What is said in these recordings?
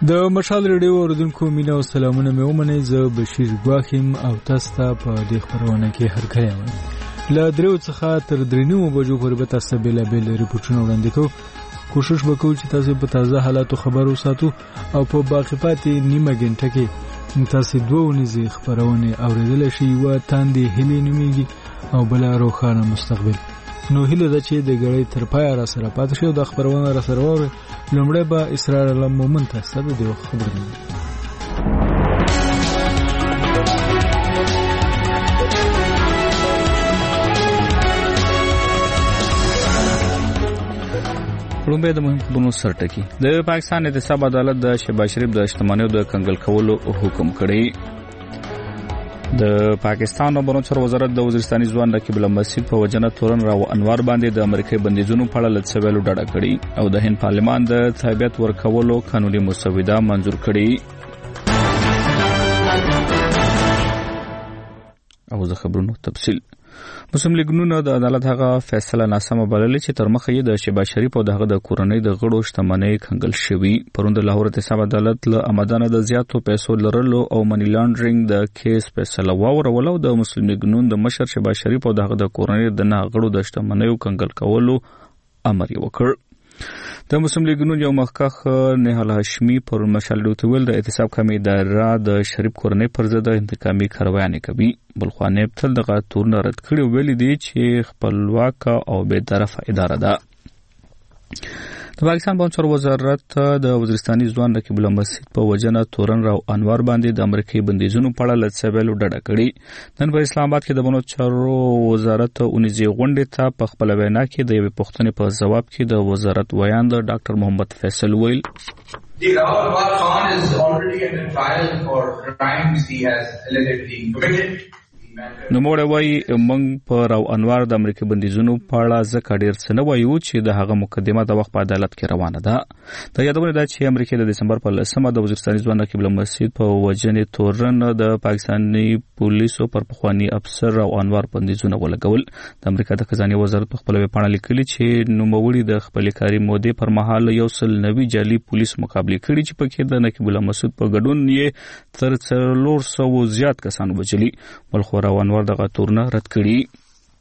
د مشال ریډیو اوریدونکو مینه او سلامونه مې ومنئ. زه بشیر ګواخیم او تاسو ته په دې خبرونه کې هرکلی وایم. له 3 څخه تر 3 بجو پورې به تاسو بېلابېل ریپورټونه وړاندې کوو. کوشش وکړو چې تاسو په تازه حالاتو خبر وساتو او په باقي پاتې نیمه غنټه کې تاسو دوه ونیزي خبرونه اوریدل شي. یو تاندې هلي نوميږي او بل روښانه مستقبل. نو هله د چې د غړې تر پای را سره پاتې شو د خبرونه را سره وره. لومړی به اسرار الله مومن تاسو ته د خبرونه لومړی د مهم خبرونو سرټکی. د پاکستان احتساب عدالت د شهباز شریف د شتمنیو د کنګل کولو حکم کړی. د پاکستان عمران چارو وزارت د وزیرستاني ځوان رقیب المسید په وجنه تورن راو انوار باندې د امریکای بندیزونو په اړه لڅویلو ډاډه کړي او د هند پارلمان د تابعیت ورکولو قانوني مسوده منزور کړي. او د خبرونو تفصیل. مسلم لیگ نون د عدالت هغه فیصله ناسمه بللې چې تر مخه یې د شهباز شریف او دغه د کورنۍ د غړو شتمنۍ کنګل شوی. پروند لاهور احتساب عدالت له آمدانه د زیاتو پیسو لرلو او منی لانډرینګ د کیس فیصله واورولو د مسلم لیگ نون د مشر شهباز شریف او دغه د کورنۍ د نه غړو د شتمنۍ کنګل کولو امر وکړ. د مسلم لیگ نون یو مخکخ نهال هاشمی پر مشال دوتویل د احتساب کمی دایره د شریف کورنۍ پر ضد انتقامي کاروایانه کوي. بلخوانه تل دغه تورن رد کړي ویل دي چې خپلواک او بے طرفه اداره ده. د پاکستان بانچور وزارت د وزیرستاني ځوان رقیب المسید په وجنه تورن راو انوار باندې د امریکای بندیزونو په اړه لڅویلو ډډه کړي. نن په اسلام آباد کې د بانچور وزارت اونیزي غونډې ته په خپل وینا کې د یوې پوښتنې په جواب کې د وزارت ویاند ډاکټر محمد فیصل ویل The Rahul Anwar Khan is already under trial for crimes he has allegedly committed. نو موږ وایي موږ په راو انوار د امریکای بندیزونو په اړه ځکه ډیر څه نه وایو چې د هغه مقدمه د وخت په عدالت کې روانه ده. د یادونه ده چې امریکا د دسمبر په 10مه د وزیرستاني ځوان رقیب المسید په وجنې تورن د پاکستاني پولیسو پر پخوانی افسر راو انوار بندیزونه ولګول. د امریکا د خزانه وزارت په خپل ویبپاڼه لیکلي چې نوموړي د خپل کاري مودې پر مهال یو سل نوي جعلي پولیس مقابله کړي چې پکې د رقیب المسید په ګډون یې تر 400 زیات کسان وجلي. بلخو راو انوار دغه تورنه رد کړي.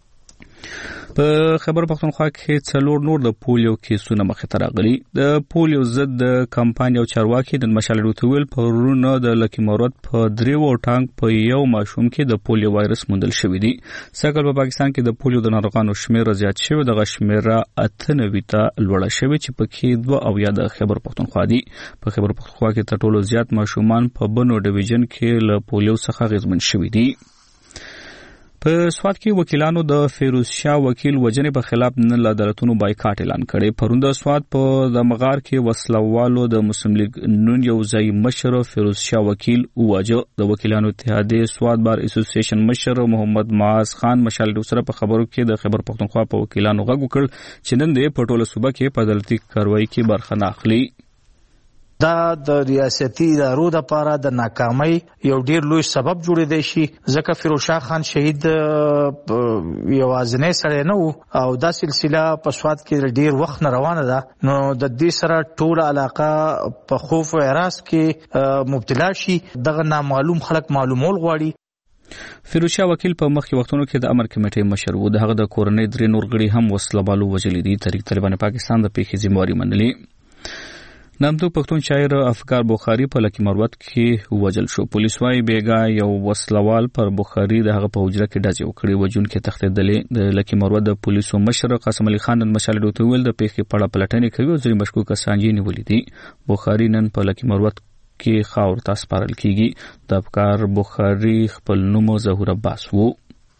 په خبر پښتونخوا کې څلور نور د پولیو کیسونه مخې ته راغلي. د پولیو ضد د کمپاین او چارواکي د مشال دوتویل په ورونه د لکی مورد په دریو ټانک په یو ماشوم کې د پولیو وایرس موندل شوی دی. سږکال په پاکستان کې د پولیو د ناروغانو شمیر زیات شوی. دغه شمیر 98 ته لوړ شوی چې پکې 2 او یا د خبر پښتونخوا دی. په خبر پښتونخوا کې تر ټولو زیات ماشومان په بنو ډیویژن کې له پولیو څخه غذمن شوی دي. په سواد کې وکیلانو د فیروز شاه وکیل وجنې په خلاف نن عدالتونو بایکاټ اعلان کړي. پروند سواد په د مغار کې وسلوالو د مسلم لیگ نون یو ځای مشر فیروز شاه وکیل واجه. د وکیلانو اتحادیه سواد بار اسوسییشن مشر محمد معاذ خان مشال سره په خبرو کې د خبر پښتونخوا په وکیلانو غږ وکړ چې نن د پټوله صوبه کې په عدالتي کاروایی کې برخه نه اخلي. دا د ریاستي ادارو د لپاره د ناکامۍ یو ډیر لوی سبب جوړېدای شي. ځکه فیروز شاه خان شهید یوازینی سړی نه وو او دا سلسله په سواد کې ډیر وخت نه روانه ده. نو د دې سره ټول علاقه په خوف او هراس کې مبتلا شي. دغه نامعلوم خلک معلومول غواړي. فیروز شاه وکیل په مخکې وختونو کې د امر کمیټې مشر وو. دغه د کورنۍ درې نور غړي هم وسلوالو وجلي دي. تحریک طالبان پاکستان د پیښې ذمہواری منلي. نامتو پښتون شاعر افکار بخاری په لکی مروت کې وجل شو. پولیس وايي بیګا یو وسلوال پر بخاری د هغه په حجره کې ډزې وکړې. وجون کې تختیدلې. د لکی مروت د پولیسو مشر قاسم علي خان نن مشال دوتویل د پیښې په اړه پلټنې کوي او ځینې مشکوک کسان یې نیولي دي. بخاری نن په لکی مروت کې خاور ته سپارل کیږي. د افکار بخاری خپل نوم ظهور عباس وو.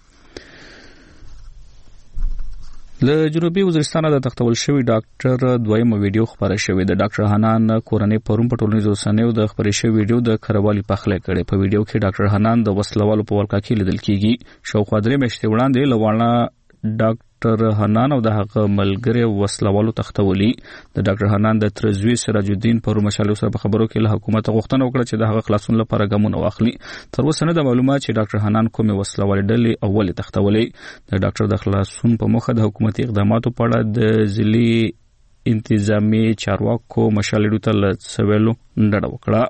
له جنوبي وزیرستان د تختول شوی ډاکټر دویمه ویډیو خبره شوې ده. ډاکټر حنان کورنۍ پرون په ټولنیزو رسنیو د خبرې شوی ویډیو د کروالي پخله کړي. په ویډیو کې ډاکټر حنان د وسلوالو په ولکه کې لیدل کیږي. شاوخوا 3 میاشتې وړاندې لوړه ډاکټر حنان او د هغه ملګری وسلوالو تختولي. د ډاکټر حنان د ترزوی سراج الدین پر مشالو سره په خبرو کې له حکومت غوښتنه وکړه چې د هغه خلاصون لپاره ګامونه واخلي. تر اوسه نه د معلومات چې ډاکټر حنان کومه وسلوالې ډلې اول تختولي. د ډاکټر د خلاصون په مخه د حکومتي اقداماتو په اړه د ځلي انتظامی چارواکو مشالډو ته لڅویلو ډډه وکړه.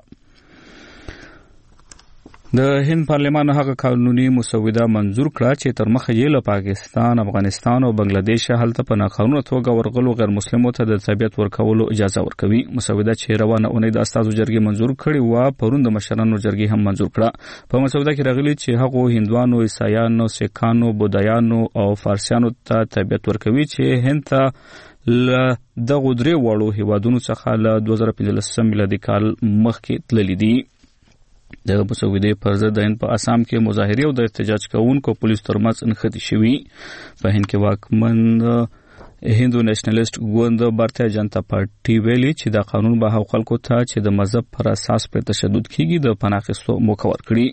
د هند پارلمان هغه قانوني مسوده منزور کړه چې تر مخه یې له پاکستان، افغانستان او بنگلاديش هلته په ناقانونه توګه ورغلو غیر مسلمانو ته د تابعیت ورکولو اجازه ورکوي. مسوده چې روانه اونۍ د استازو جرګې منزور کړې و، پرون د مشرانو جرګې هم منزور کړه. په مسوده کې راغلي چې هغه هندوانو، عیسایانو، سیکانو، بودایانو او فارسیانو ته تابعیت ورکوي چې هند ته له دغه درې وړو هیوادونو څخه له 2015 میلادي کال مخکې تللي دي. د مسودې پر ضد د هند په اسام کې مظاهرې او د احتجاج کوونکو پولیسو ترمنځ نښتې شوې. په هند کې واکمن هندو نېشنلست ګوند بھارتیه جنتا پارټي ویلي چې دا قانون به هغو خلکو ته چې د مذهب پر اساس پر تشدد کیږي د پناه اخیستو موقع ورکړي.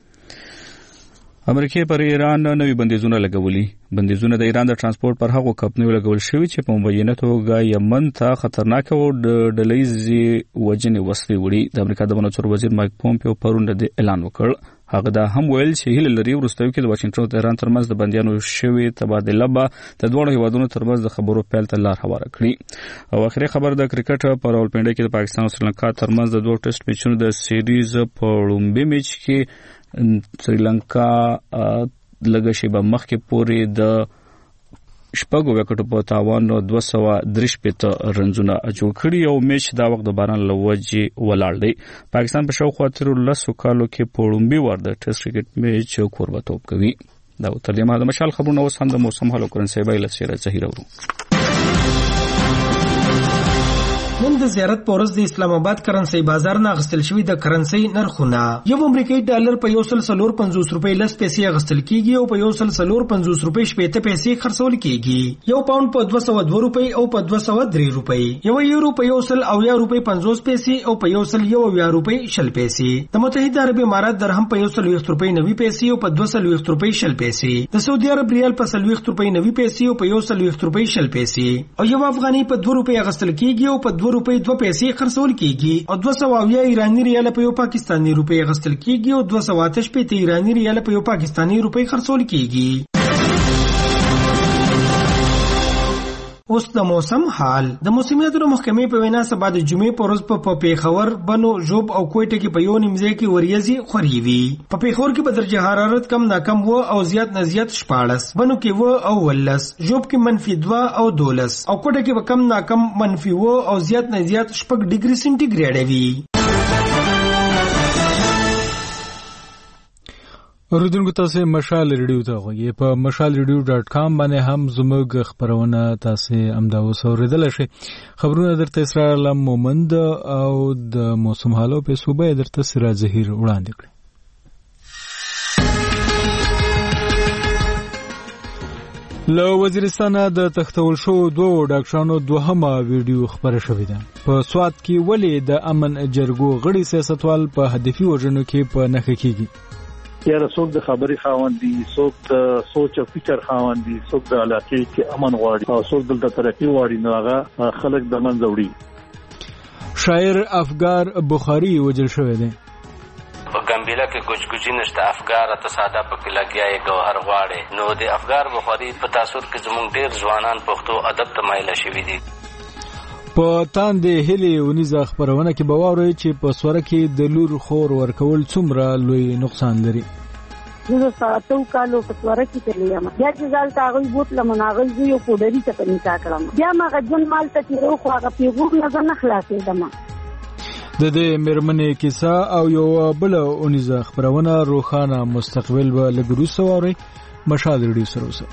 امریکا پر ایران نوي بندیزونه لګولي. بندیزونه د ایران د ترانسپورت پر هغو کمپنیو لګول شوي چې په مبینه توګه یمن ته خطرناک او ډلهیزې وژنې وسلې وړي. د امریکا د بهرنیو چارو وزیر مایک پومپیو پرون د اعلان وکړ. هغه دا هم ویل چې هیله لري وروستیو کې د واشنگټن او تهران ترمنځ د بندیانو شوي تبادله به د دوه هیوادونو ترمنځ د خبرو پیل ته لار هواره کړي. او اخري خبر د کرکټ په راولپنډي کې د پاکستان او سریلانکا ترمنځ د دوه ټیسټ میچونو د سیریز په لومړي میچ کې سریلانکا لږه شیبه مخکې پورې د شپږو وکټو په تاوان 203 رنزونه جوړ کړي او میچ دا وخت د باران له وجې ولاړ دی. پاکستان په شاوخوا 13 کالو کې په لومړي وار د ټیسټ کرکټ میچ کوربه‌توب کوي. دا تر دې مهاله مشال خبرونه اوس هم د موسم حالو کرنسي بایل سره ظاهر ورو. نن د زیارت پورز د اسلام آباد کرنسي بازار نه غستل شوی د کرنسي نرخونه. یو امریکایي ډالر په 1.450 روپۍ لس پیسې غستل کیږي او په 1.450 روپۍ شپږ پیسې خرڅول کیږي. یو پاوند په 202 روپۍ او په 203 روپۍ. یو یورو په 1.0 روپۍ 50 پیسې او په 1.1 روپۍ 0 پیسې. د متحده عرب امارات درهم په 1.20 روپۍ 90 پیسې او په 2.20 روپۍ 0 پیسې. د سعودي عرب ریال په 1.20 روپۍ 90 پیسې او په 1.20 روپۍ 0 پیسې. او یو افغاني په 2 روپۍ غستل کیږي او په 2 روپۍ 2 پیسې خرڅول کیږي. او 200 ایرانی ریال په یو پاکستانی روپۍ غستل کیږي او 288 ایرانی ریال په یو پاکستانی روپۍ خرڅول کیږي. اوس د موسم حال. د موسمیاتو محکمې په وینا سبا د جمعې په ورځ په پیښور، بنو، ژوب او کوټه کې په یو نیمځای کې وریځي خوري وي. په پیښور کې به درجه حرارت کم ناکم و او زیات نه زیات 14، بنو کې و او 19، ژوب کې -2 او 12 او کوټه کې به کم ناکم -و او زیات نه زیات 6 ډیګري سنټیګریډ وي. اوریدونکو تاسو مشال ریډیو ته غوږی په mashalradio.com باندې هم زموږ خبرونه تاسو امداوس اوریدل شي. خبرونه درته اسرائیل مومند او د موسم حالو په صوبه درته سراج ظهیر وړاندې کړي. له وزیرستان د تختول شو دوه ډاکټرانو دوهمه ویډیو خبره شوې ده. په سوات کې ولې د امن جرګو غړي سیاستوال په هدفي وژنو کې په نخښه کیږي؟ یا څوک د خبري خاوند دي، څوک د سوچ او فکر خاوند دي، څوک د علاقې کې امن غواړي او څوک د ترقی غواړي، نو هغه خلک د منځ وړي. شاعر افګار بخاری وجل شوی دی. په ګمبيله کې ګوجګوجي نشته، افګار تصادف په لګیاي ګوهر غواړي. نو د افګار بخاری په تاثر کې زموږ ډیر ځوانان پښتو ادب ته مایل شوي دي. په تاندې هلي ونیزه خبرونه کې باوري چې په سوره کې د لور خور ورکول څومره لوی نقصان لري. زه ساتو کالو په سوره کې تلیم بیا چې ځل تاغوي بوت لمناغل یو پودری ته پنځه کړم بیا ما غجن مال ته تیرو خو هغه پیغور نه خلاصې دمه. د دې مرمنې کیسه او یو بل ونیزه خبرونه روخانه مستقبل به لګرو سواري مشال ریډیو سره اوسه.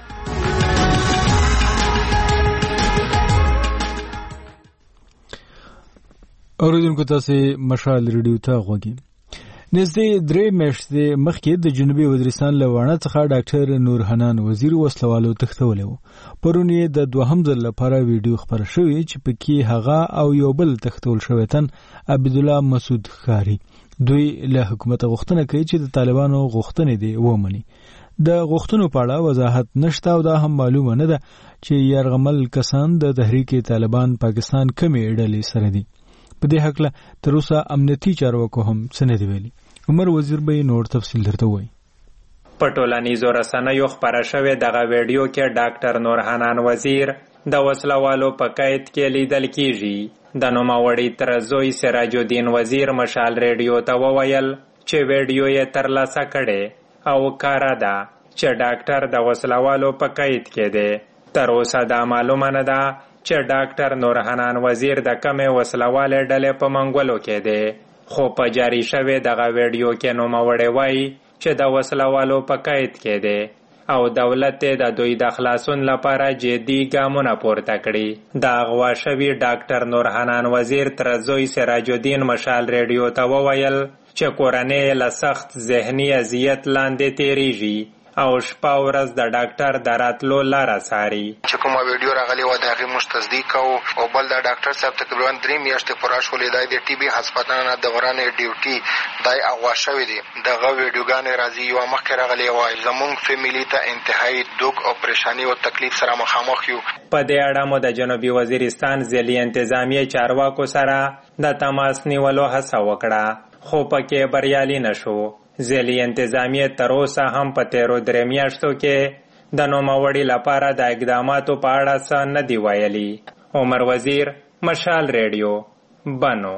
اوریدونکو تاسو مشال ریډیو ته غوږی. نږدې 3 میاشتې مخکې د جنوبي وزیرستان له وانه څخه ډاکټر نور حنان وزیر وسلوالو تختولې و. پرون یې د دوهم ځل لپاره ویډیو خبر شوی چې پکې هغه او یو بل تختول شوی تن عبد الله مسعود خاري دوی له حکومت غوښتنه کوي چې د طالبانو غوښتنې دی ومني. د غوښتنو په اړه وضاحت نشته او دا هم معلومه نه ده چې يرغمل کسان د تحریک طالبان پاکستان کمې ډلې سره دي. په دې حق له تر اوسه امنیتي چارواکو هم څه نه دی ویلي. عمر وزیر به نور تفصیل درته وایي. په ټولنیزو رسنیو خپاره شوې دغه ویډیو کې ډاکټر نور حنان وزیر د وسلوالو په قید کې لیدل کیږي. د نوموړي ترزوی سراج الدین وزیر مشال ریډیو ته وویل چې ویډیو یې ترلاسه کړي او کاره ده چې ډاکټر د وسلوالو په قید کې دی. تر اوسه دا معلومه نه ده چې ډاکټر نورحنان وزیر د کمې وسلوالې ډلې په منګولو کې دی. خو په جاری شوی دغه ویډیو کې نوموړی وایي چې د وسلوالو په قید کې دی او دولت د دوی د خلاصون لپاره جدي ګامونه پورته کړي. د اغوا شوي ډاکټر نورحنان وزیر ترزوی سراج الدین مشال ریډیو ته وویل چې کورنۍ له سخت ذهني اذیت لاندې تیریږي او شپه ورځ د ډاکټر د راتلو لاره څاري. چې کومه ویډیو راغلی وه د هغې موږ تصدیق کوو او بل د ډاکټر صاحب تقریبا 3 میاشتې پوره شولې دی د ټي بي هسپتال نه د غرانې ډیوټي دی اغوا شوی دی. دغه ویډیوګانې راځي یوه مخکې راغلی وه زموږ فیملي ته انتهایي دوک او پریشاني او تکلیف سره مخامخ یو. په دې اړه مو د جنوبي وزیرستان ضلعي انتظامیې چارواکو سره د تماس نیولو هڅه وکړه خو پکې بریالي نشو. ضلعي انتظامیې تر اوسه هم په تیرو 3 میاشتو کې د نوموړي لپاره د اقداماتو په اړه څه نه دی ویلي. عمر وزیر، مشال ریډیو، بنو.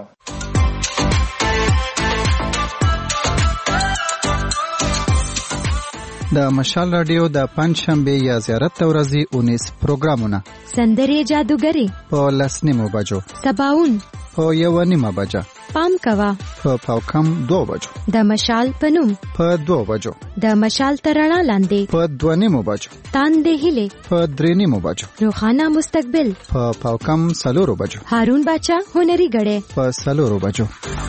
د مشال رادیو د پنځشنبه یا زیارت ورځې 19 پروګرامونه: سندرې جادوګری په 10 بجو، سباون په 1 بجه، پام کوا په پاوکم 2 بجو، د مشال پنوم په 2 بجو، د مشال ترڼا لاندې په 2 بجو، تاندې هله په 3 بجو، روخانه مستقبل په پاوکم 4 بجو، هارون باچا هنري غړې په 4 بجو.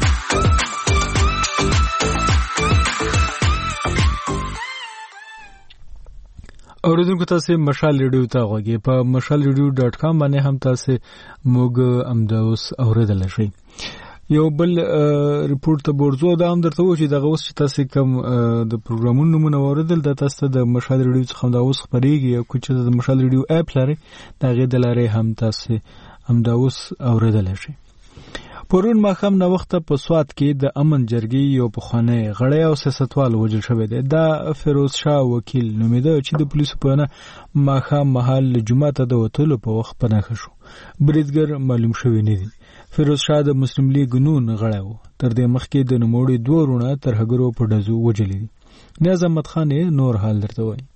اوریدونکو تاسو مشال ریډیو ته غوږی په mashalradio.com باندې هم تاسو موږ امداوس اوریدل شئ. یو بل ریپورت ته ورځو دا هم درته و چې دغه اوس چې تاسو کوم د پروګرامونو نمونه اوریدل د تاسو د مشال ریډیو څخه دا اوس خبرېږي او چې د مشال ریډیو اپ لري دا غي د لارې هم تاسو امداوس اوریدل شئ. پرون ماخام نو وخت په سوات کې د امن جرګې یو پخوانی غړی او سیاستوال وژل شوی دی. دا فیروز شاه وکیل نومیده چې د پولیسو په نه ماخام محل جمعه ته د وټلو په وخت پناه شو. بریدګر معلوم شوی نه دی. فیروز شاه د مسلم لیگ نون غړی و. تر دې مخکې د نوموړي 2 ورونه تر هګرو په ډزو وژل دي. نیاز احمد خان نور حال درته وایي.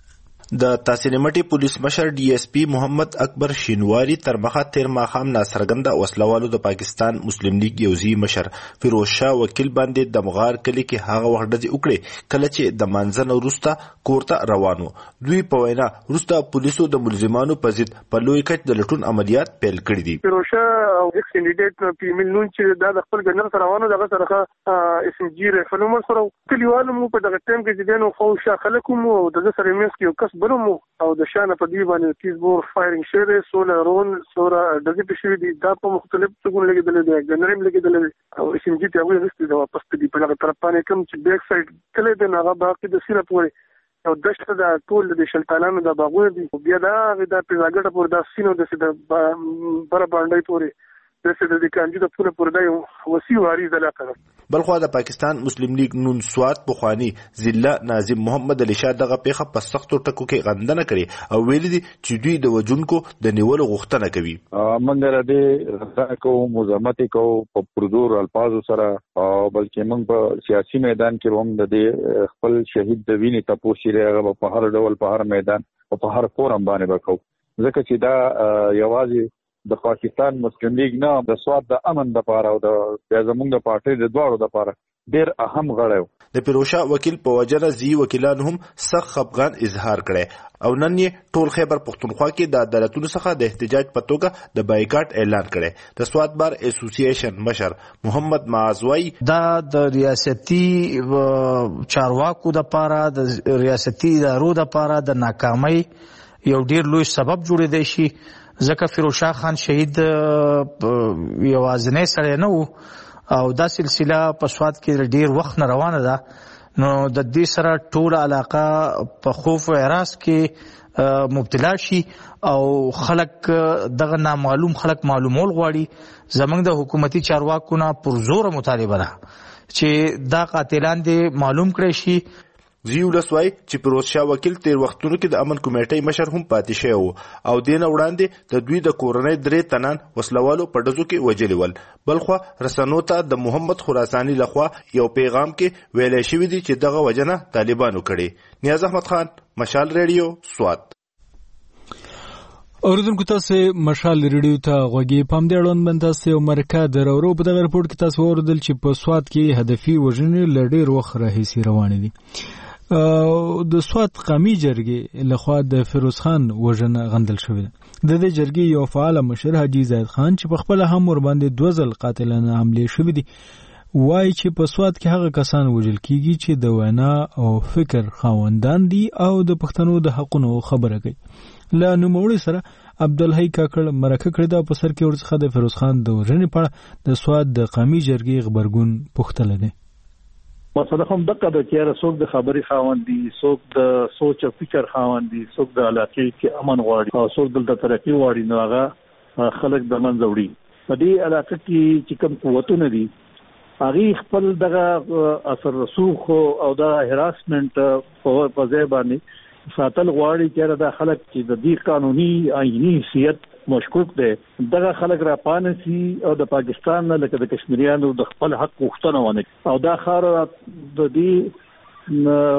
د تاسینمټي پولیس مشر ډي اس پی محمد اکبر شینواری تر مخه تیر ماخام ناصرګند وسلوالو د پاکستان مسلم لیگ یوزي مشر فیروز شاه وکیل باندې د مغار کلی کې هغه وخت د وکړي کله چې د منځنه وروسته کورته روانو. دوی په وینا وروسته پولیسو د ملزمانو په ضد په لوی کچ د لټون عملیات پیل کړي دي. فیروز شاه او ایکس کینډیډیټ پیمل نون چې د خپل ګنر سره روانو دغه سره اس ام جی رفلوم سره کلیوالو مو په دغه ټیم کې چې دنو خو شاه خلکو مو دغه سره میس کې کس برمو او د شانه په دی باندې کیسبور فایرینګ شوی سوله رون سوره دغه په شوی دي دا په مختلف څنګه لګیدل دي ګنریم لګیدل او اس ام جی ته وایي رسټي دا واپس دی په هغه طرف باندې کوم چې بیک سایډ کله د هغه باقي د سیره پورې او دشت دا ټول د شلتانانو د باغونه دي بیا دا د پیزاګټ پور د سینو د بر باندې پورې د سید د کانجو د پوره پر دای وسیو عریض علاقه. بلخو د پاکستان مسلم لیگ نون سوات بخوانی ضلع ناظم محمد علي شاه دغه پیخه په سختو ټکو کې غندنه کړي او ویل دي چې دوی د وجونکو د نیولو غوښتنه کوي. موږ را دي راکو مزاحمت کو په پردور الفاظو سره او بلکې موږ په سیاسي میدان کې هم د دې خپل شهید د ویني تاسو شریغه په هر ډول په هر میدان او په هر فورم باندې وکاو ځکه چې دا یوازې د پاکستان مسلم لیگ نه د سواد د امن د پاره او د زمونږ د پارټي د دوړو د پاره ډیر اهم غړیو. د پیروشا وکیل په وجره زی وکیلان هم سخت خپګان اظهار کړي او نن یې ټول خیبر پختونخوا کې د عدالتونو څخه د احتجاج په توګه د بایکاټ اعلان کړي. د سواد بار اسوسییشن مشر محمد معزوی دا د ریاستي چارواکو د پاره د ریاستي ادارو د پاره د ناکامۍ یو ډیر لوی سبب جوړ دی شي ځکه فیروز شاه خان شهید یوازنی سره نه وو او دا سلسله په سواد کې ډیر وخت نه روانه ده. نو د دې سره ټول علاقه په خوف او اعراض کې مبتلا شي او خلک دغه نامعلوم خلک معلومول غواړي. زمونږ د حکومتي چارواکو نه پرزور مطالبه ده چې دا قاتلان دې معلوم کړي شي. زی ولسوای چې فیروز شاه وکیل تیر وختونو کې د امن کمیټې مشر هم پاتې شوی او دین وړاندې د دوی د کورنۍ 3 تنان وسلوالو په ډزو کې وجلي ول. بلخو رسنو ته د محمد خراساني لخوا یو پیغام کې ویل شوی دی چې دغه وجنه طالبانو کړي. نیاز احمد خان، مشال ریډیو، سوات. اوریدونکو تاسو مشال ریډیو ته غوږی پام دی اړوند بند تاسو یو مرکه درورو په دغه رپورت کې تاسو اوریدل چې په سوات کې هدفي وژنې لډیر وخت راهیسي روان دي. د سوات قومي جرګې لخوا د فیروز خان وژنه غندل شوې ده. د دې جرګې یو فعال مشر حاجی زید خان چې په خپل هم ور باندې 2 ځل قاتلانه حمله شوې دي وایي چې په سوات کې هغه کسان وژل کیږي چې د وینا او فکر خاوندان دي او د پښتنو د حقونو خبره کوي. له نوموړي سره عبدالحی کاکړ مرکه کړې ده په سر کې ورڅخه د فیروز خان د وژنې په اړه د سوات د قومي جرګې خبرګون پوښتلی دی. مسله هم دغه د چیرې څوک د خبري خاوند دي، څوک د سوچ او فکر خاوند دي، څوک د علاقې کې امن غواړي او څوک د ترقی غواړي، نو هغه خلک د منځ وړي. په دې علاقې کې چې کوم قوتونه دي هغه خپل دغه اثر رسوخ او د هراسمنت په ځای باندې ساتل غواړي چې دا خلک چې د دې قانوني آئینی حیثیت مشکوک دي دغه خلک را پانسي او د پاکستان نه لکه د کشمیریانو د خپل حق غوښتنه ونه او دا خار د دې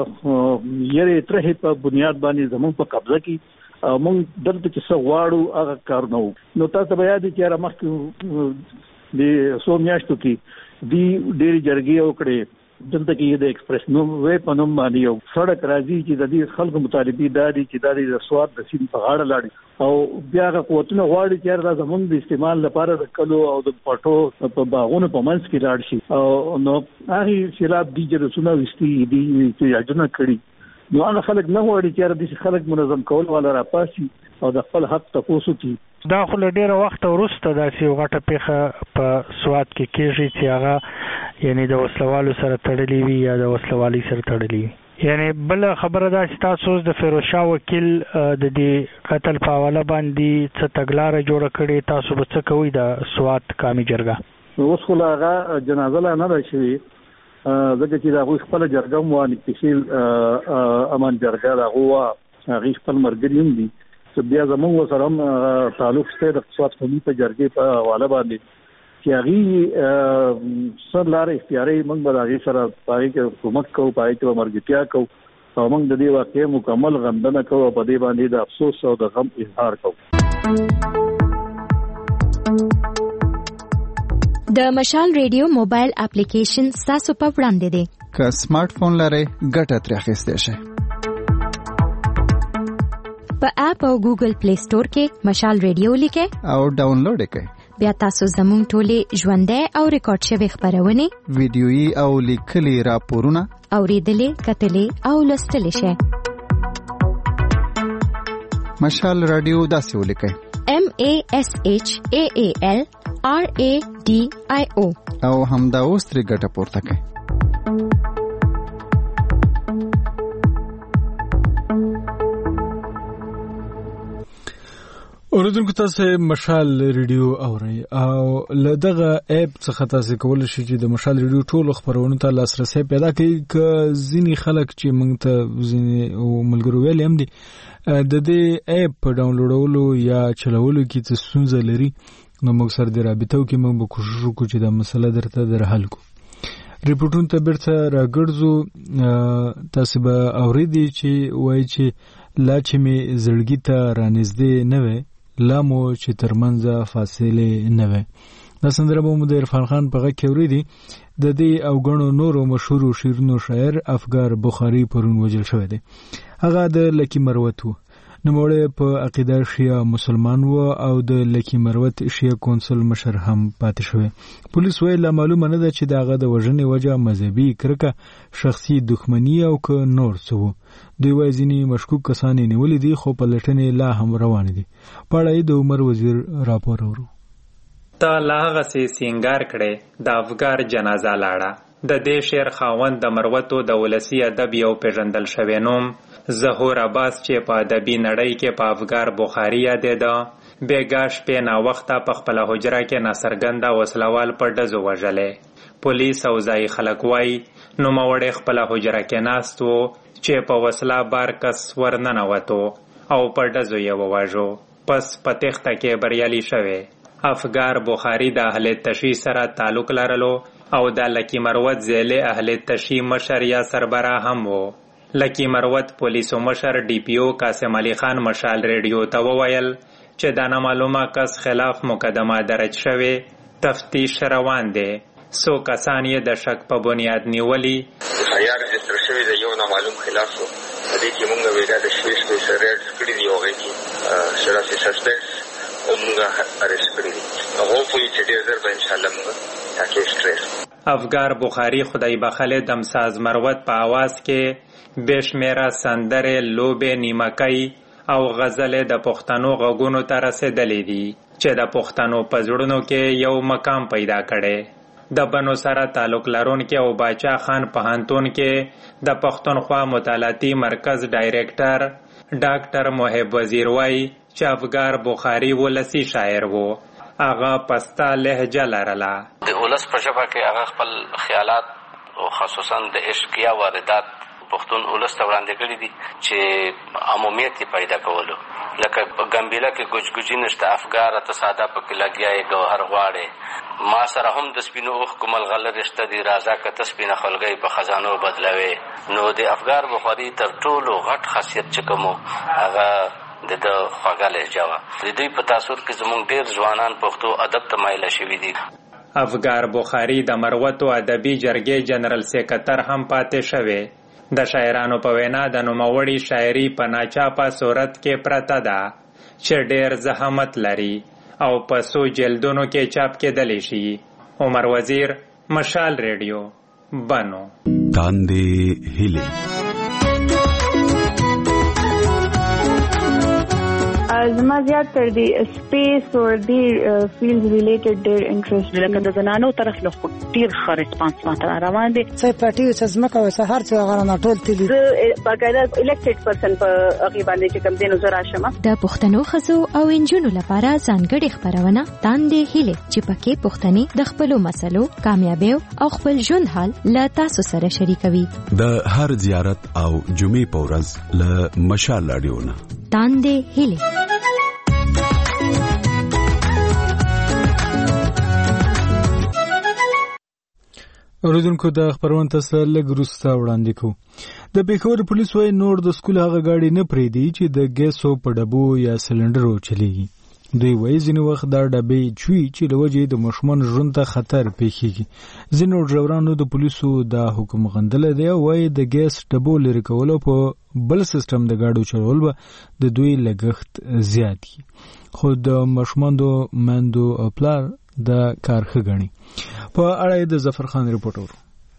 یره ترې په بنیاد باندې زموږ په قبضه کې او موږ دلته چې څو غواړو هغه کار نو تاسو به یاد کړئ چې مخکې د سومیاشتو کې دی ډېری جرګې وکړي دلته کې د ایکسپریس نو وې په نوم باندې یو سړک راځي چې د دې خلکو مطالبي دادي چې د سواد د سین په غاړه لاړي او بیا هغه قوتونه غواړي چې دا زمونږ د استعمال لپاره د کلو او د پټو په باغونو په منځ کې لاړ شي او نو هغه شراب دي چې رسونه وستي دي چې اجنه کړي نو هغه خلک نه غواړي چې د خلک منظم کول ولا راپاسي او د خپل حق تاسو کی دا خو ډیره وخت ورسته داسې غټه پیخه په سواد کې کېږي چې هغه یعنی د وسلوالو سره تړلې وي یا د وسلوالۍ سره تړلې وي. یعنی بل خبره دا چې تاسو د فیروز شاه وکیل د دې قتل په حواله باندې څه تګلارې جوړه کړې، تاسو به څه کوئ د سواد قومي جرګه؟ اوس خو هغه جنازه لا نه ده شوې ځکه چې هغوی خپله جرګه هم وانکتشیل امان جرګه د هغوی هغوی خپل ملګري هم دي چې بیا زموږ سره هم تعلق شته د سواد قومي په جرګې په حواله باندې چې هغه سر لار اختیاري موږ به هغه سره پای کې حکومت کوو، پای کې مرګتیا کوو او موږ د دې واقعې مکمل غندنه کوو او په دې باندې د افسوس او د غم اظهار کوو. د مشال ریډیو موبایل اپلیکیشن تاسو په وړاندې دی. که سمارټ فون لرئ ګټه ترې اخیستی شئ. په اپ او ګوګل پلی سٹور کې مشال ریډیو لیکئ او ډاونلوډ کړئ. بیا تاسو زموږ ټولې ژوندۍ او ریکارډ شوی خبرونه ویډیويي او لیکلي راپورونه اوریدلې، کتلې او لوستلې شئ. مشال رادیو داسې ولیکئ MASHAAL RADIO او همدا اوس ترې ګټه پورته کړئ. اوریدونکو تاسو مشال ریډیو اورئ او له دغه اپ څخه تاسو کولای شئ چې د مشال ریډیو ټولو خبرونو ته لاسرسي پیدا کړئ. که ځینی خلک چې موږ ته ځینی ملګرو ویل هم دي د دې اپ په ډاونلوډولو یا چلولو کې څه ستونزه لري نو موږ سره د رابطو کې موږ به کوشش وکړو چې دا مسله درته در حل کړو. ریپورتونو ته بیرته راګرځو. تاسو به اوریدئ چې وایي چې لا چې مې زړګي ته رانږدې نه وی لامو چې ترمنځ فاصله نه وي. دا سندره به مو د عرفان خان په غږ کې اوریدي. د دې او غنو نورو مشهور شیرینو شاعر افګار بخاری پرون وجل شوی دی. هغه د لکی مروت وو. نوموړی په عقیده شیعه مسلمان وو او د لکی مروت شیعه کونسل مشر هم پاتې شوی. پولیس ویل معلومه نه ده چې داغه د وژنې وجه مذهبي کرکه، شخصي دښمنی او که نور څه وو. دوی وایي ځینې مشکوک کسان یې نیولي دي خو په لټنې لا هم روانې دي. په اړه یې د عمر وزیر راپور اورو. تا لا هغسې سینګار کړی د افګار جنازه لاړه. د دې شعر خاوند د مروتو د ولسي ادب یو پیژندل شوی نوم ظهور عباس چې په ادبي نړۍ کې په افګار بخاري یادېده بېګا شپې ناوخته په خپله حجره کې ناڅرګنده وسلوال په ډزو وژلی. پولیس او ځایي خلک وایي نوموړی خپله حجره کې ناست و چې په وسله بار کس ورننوتو او په ډزو یې وواژو. پس په تېښته کې بریالي شوی. افګار بخاري د اهل تشی سره تعلق لرلو او د لکی مروت ځیلې اهل تشی مشر یا سربراه هم وو. لکی مروت پولیسو مشر ډي پی او قاسم علي خان مشال ریډیو ته وویل چې د نامعلومه کس خلاف مقدمه درج شوې، تفتیش روان دی. څو کسان یې د شک په بنیاد نیولي. یا رجسټر شوی د یو نامعلوم خلاف وو. په دې کې موږ ویلا د شویش ریډ کړي دی او هغې شراسي سسپیکټس او موږ ارست کړي دي. هوپفully چې ډېر ژر به انشاءالله موږ دا کیس ټریس. افګار بخاري خدای بخښلی دمساز مروت په آواز کې بېشمېره سندرې، لوبې، نیمکۍ او غزلې د پښتنو غږونو ته رسېدلې دي چې د پښتنو په زړونو کې یو مقام پیدا کړی. د بنو سره تعلق لرونکي او باچا خان پوهنتون کې د پښتونخوا مطالعاتي مرکز ډایرکټر ډاکټر محب وزیر وایي چې افګار بخاري ولسي شاعر و. هغه پسته لهجه لرله. د ولس په ژبه کې هغه خپل خیالات او خصوصا د عشق یا واردات پښتون ولس ته وړاندې کړي دي چې عمومیت یې پیدا کولو. لکه په ګمبیله کې ګوجګوجي نشته، افګار تصاده پکې لګیا یې ګوهر غواړې. ما سره هم د سپینو اوښکو ملغلرې رشته دي، راځه که ته سپینه خولګۍ په خزانو بدلوې. نو د افګار بخاري تر ټولو غټ خاصیت چې کوم هغه د خوږه لهجه وه. د دوی په تاثر کې زموږ ډېر ځوانان پښتو ادب ته مایله شوي دي. افګار بخاري د مروتو ادبي جرګې جنرال سیکرټر هم پاتې شوی. د شاعرانو په وینا د نوموړي شاعري په ناچاپه صورت کې پرته ده چې ډېر زحمت لري او په څو جلدونو کې چاپ کېدلی شي. عمر وزیر، مشال ریډیو، بنو. تاندې هیلې زما زیات تر دی سپیس او دی فیلډ ریلیټډ ډېر انټرست لکه د زنانو طرف له ډېر ښه ریسپانس ماته روان دی. څه پټي څه ځمکه او څه هر څه هغه نه ټول تللی. زه باقاعده الیکټډ پرسن په هغې باندې چې کوم دی نو زه راشم. د پښتنو ښځو او نجونو لپاره ځانګړې خپرونه تاندې هیلې چې پکې پښتنې د خپلو مسلو، کامیابیو او خپل ژوند حال له تاسو سره شریکوي. د هر زیارت او جمعې په ورځ له مشال رادیو نه تاندې هیلې. اوریدونکو د خبرونه تاسو لږ وروسته وړاندې کوو. د پېښور پولیس وايي نور د سکول هغه ګاډي نه پرېږدي چې د ګیسو په ډبو یا سلنډرو چلیږي. دوی وايي ځینې وخت دا ډبې چوي چې له وجې د ماشومانو ژوند ته خطر پیښیږي. ځینو ډرایورانو د پولیسو دا حکم غندلی دی او وايي د ګیس ډبو لرې کولو په بل سیستم د ګاډو چلول به د دوی لګښت زیات کړي. خو د ماشومانو میندو او پلار د کار ښه ګڼي. په اړه د ظفر خان ریپورټ.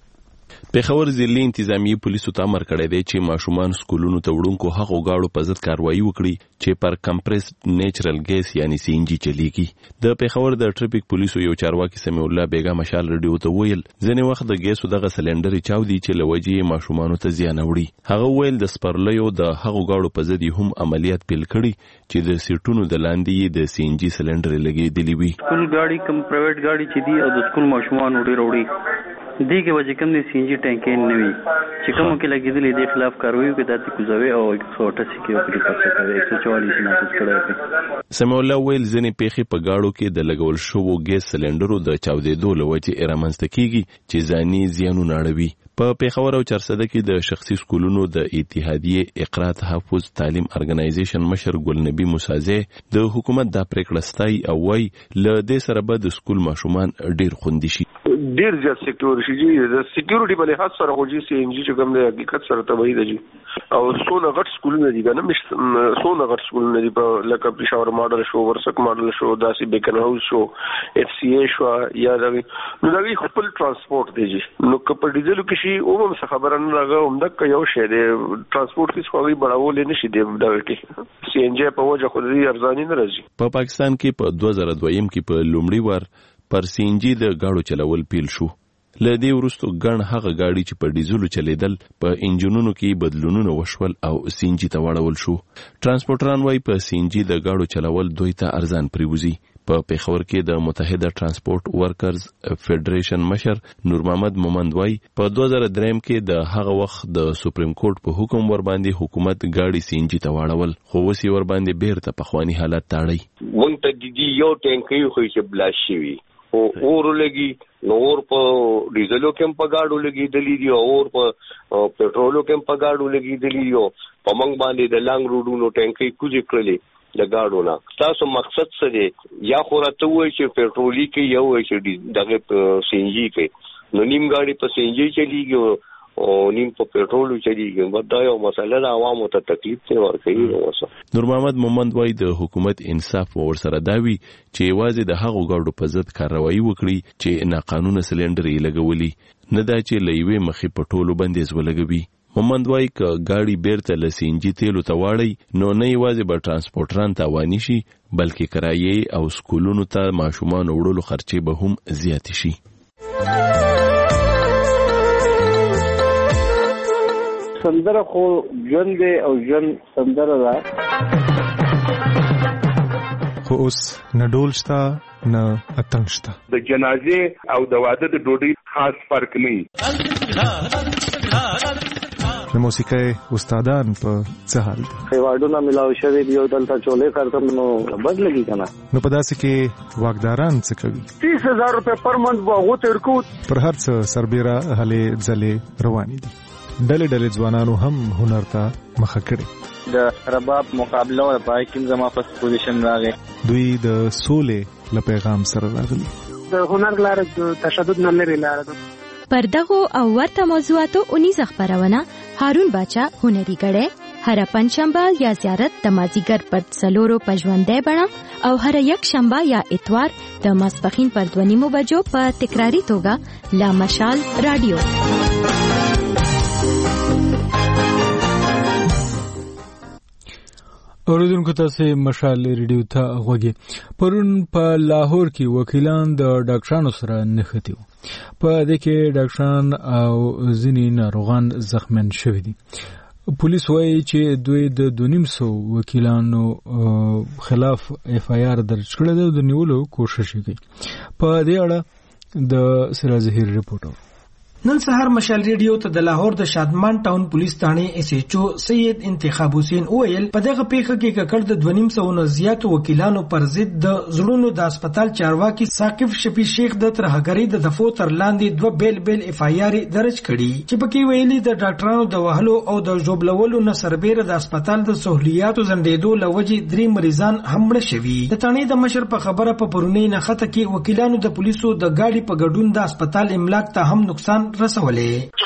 پېښور ضلعي انتظامیه پولیسو ته امر کړی دی چې ماشومان سکولونو ته وړونکو هغو ګاډو په ضد کاروایي وکړي چې پر کمپریسډ نیچرل ګیس یعنی سی ان جي چلیږي. د پېښور د ټریفیک پولیسو یو چارواکي سمیع الله بیګا مشال ریډیو ته ویل ځینې وخت د ګیسو دغه سلنډرې چاودي چې له وجې ماشومانو ته زیان وړي. هغه ویل د سپرلیو د هغو ګاډو په ضد هم عملیات پیل کړي چې د سیټونو د لاندې د سی ان جي سلنډرې لګېدلې وي. سکول ګاډي کم پرایویټ ګاډي چې دي او د سکول ماشومان ډېر وړي دی کې وجه کم د سی ان جي ټانکې نه وي چې کوم کې لګېدلې د خلاف کاروي کې داتې کوزوي او 188 کې وکړي پاتې کوي 144 نافذ کړی. سمیع الله ویل ځینې پیښې په ګاډو کې د لګول شوو ګیس سلنډرو د چاودېدو له وجې رامنځته کیږي چې ځاني زیانونه اړوي. په پېښور او چرسده کې د شخصي سکولونو د اتحادیې اقرا تحفظ تعلیم ارګنایزیشن مشر ګلنبي موسازی د حکومت دا پریکړه ستایي او وايي له دې سره به د سکول ماشومان ډیر خوندي شي. ډیر زیات سکیورټي شي د سکیورټي په لحاظ سره خو جی سی ان جی چې کوم د حقیقت سره تبعید دي او څونه غټ سکولونه دي کنه څونه غټ سکولونه دي په لکه پېښور ماډل شو، ورسک ماډل شو، داسې بیکن هاوس شو، اف سی ای شو یا نو دا خپل ترانسپورت دی نو په ډیزل کې شي او هم څه خبره نه راغله هم د یو شی دی ترانسپورت هیڅ خو بڑاول نه شي دی دا کې سی ان جی په وجه خو دې ارزاني نه راځي. په پاکستان کې په 2002 کې په لومړي وار پر سی ان جی د گاډو چلول پیل شو. له دې وروسته ګڼ هغه گاډي چې په ډیزلو چلیدل په انجنونو کې بدلونونه وشول او سی ان جی ته واړول شو. ترانسپورټران وايي په سی ان جی د گاډو چلول دوی ته ارزان پریوزي. په پیښور کې د متحده ترانسپورت ورکرز فدریشن مشر نور محمد مومند وای په 2003 کې د هغه وخت د سپریم کورټ په حکم ور باندې حکومت گاډي سی ان جی ته واړول خو وسی ور باندې بیرته په خواني حالت تاړي مونږ ته د یو ټانکي خو چې بلاش شي او ورلګي نور په ډیزلو کې په گاډو لګي دلی دی او په پټرولو کې په گاډو لګي دلی یو په منګ باندې د لانګ روډونو ټانکي کوجې کړلې د گاډو نه تاسو مقصد څه دی یا خو راته وایي چې پټرولي کې یو وایي چې دغه سی ان جی کې نو نیم گاډي په سی ان جی چلیږي او نیم په پټرولو چلیږي دا یو مسله د عوامو ته تکلیف ته ورکوي نو نور محمد مومند وای د حکومت انصاف ورسره داوي چې یوازې د هغو ګاډو په ضد کاروایی وکړي چې ناقانونه سلندر یې لګولي نه دا چې لېوي مخې په ټولو بندیز ولګوي مومند وای ک گاډي بیرته لسینجی تیلو ته واړی نو نه یوازې به ترانسپورټران تاوانی شي بلکې کرایې او سکولونو ته ماشومان وړلو خرچې به هم زیات شي سندره خو ژوند دی او ژوند سندره ده خو اوس نه ډول شته نه اتڼ شته د جنازې او د واده د ډوډۍ خاص فرق نه د موسیقۍ استادان په څه حال دي ایوارډونه ملاو شوي دي او دلته چولې کارتم نو بد لګي کنه نو په داسې کې واګداران څه کوي 30,000 روپے پر منث واغو ترکو پر هر څه سربېره هلې ځلې روانې دي ډلې ځوانانو هم هنر ته مخه کړي د رباب مقابله او پای کې زما په پوزیشن راغی دوی د سولې له پیغام سره راغلي د هنر لاره د تشدد نه لري لاره ده پر دغه او ورته موضوعاتو 19 خبرونه هارون باچا هنري غړې هر پنځشنبه یا زیارت د مازیګر پر څلورو پژوندې بڼه او هر یک شنبه یا اتوار د ماسپخین پر 2:30 بجو په تکراری توګه لا مشال رادیو اوریدونکو تاسو مشال ریډیو ته غوږی پرون په لاهور کې وکیلان د ډاکټرانو سره نښتي په دې کې ډاکټران او ځینې ناروغان زخمیان شوي دي پولیس وایي چې دوی د 250 وکیلانو خلاف اف آی آر درج کړی دی او د نیولو کوشش کوي په دې اړه د سراج ظهیر رپورټ نن سهار مشال ریډیو ته د لاهور د شادمان ټاون پولیس ثانې اس ایچ او سید انتخاب حسین اویل په دغه پیښه کې ککړ د 250 نه زیات وکیلانو پر ضد د زړونو د هسپتال چارواکي ثاقب شفیع شیخ د ترهګری د دفو تر لاندې دوه بیل بیل اف آی آر درج کړي چې پکې ویلي د ډاکټرانو د وهلو او د جوبلولو نه سربېره د هسپتال د سہولیاتو زندېدو لوجې 3 مریضان هم مړه شوي د ثانې د مشر په خبره په پرونی نه خطه کې وکیلانو د پولیسو د گاډي په ګډون د هسپتال املاک ته هم نقصان رسولې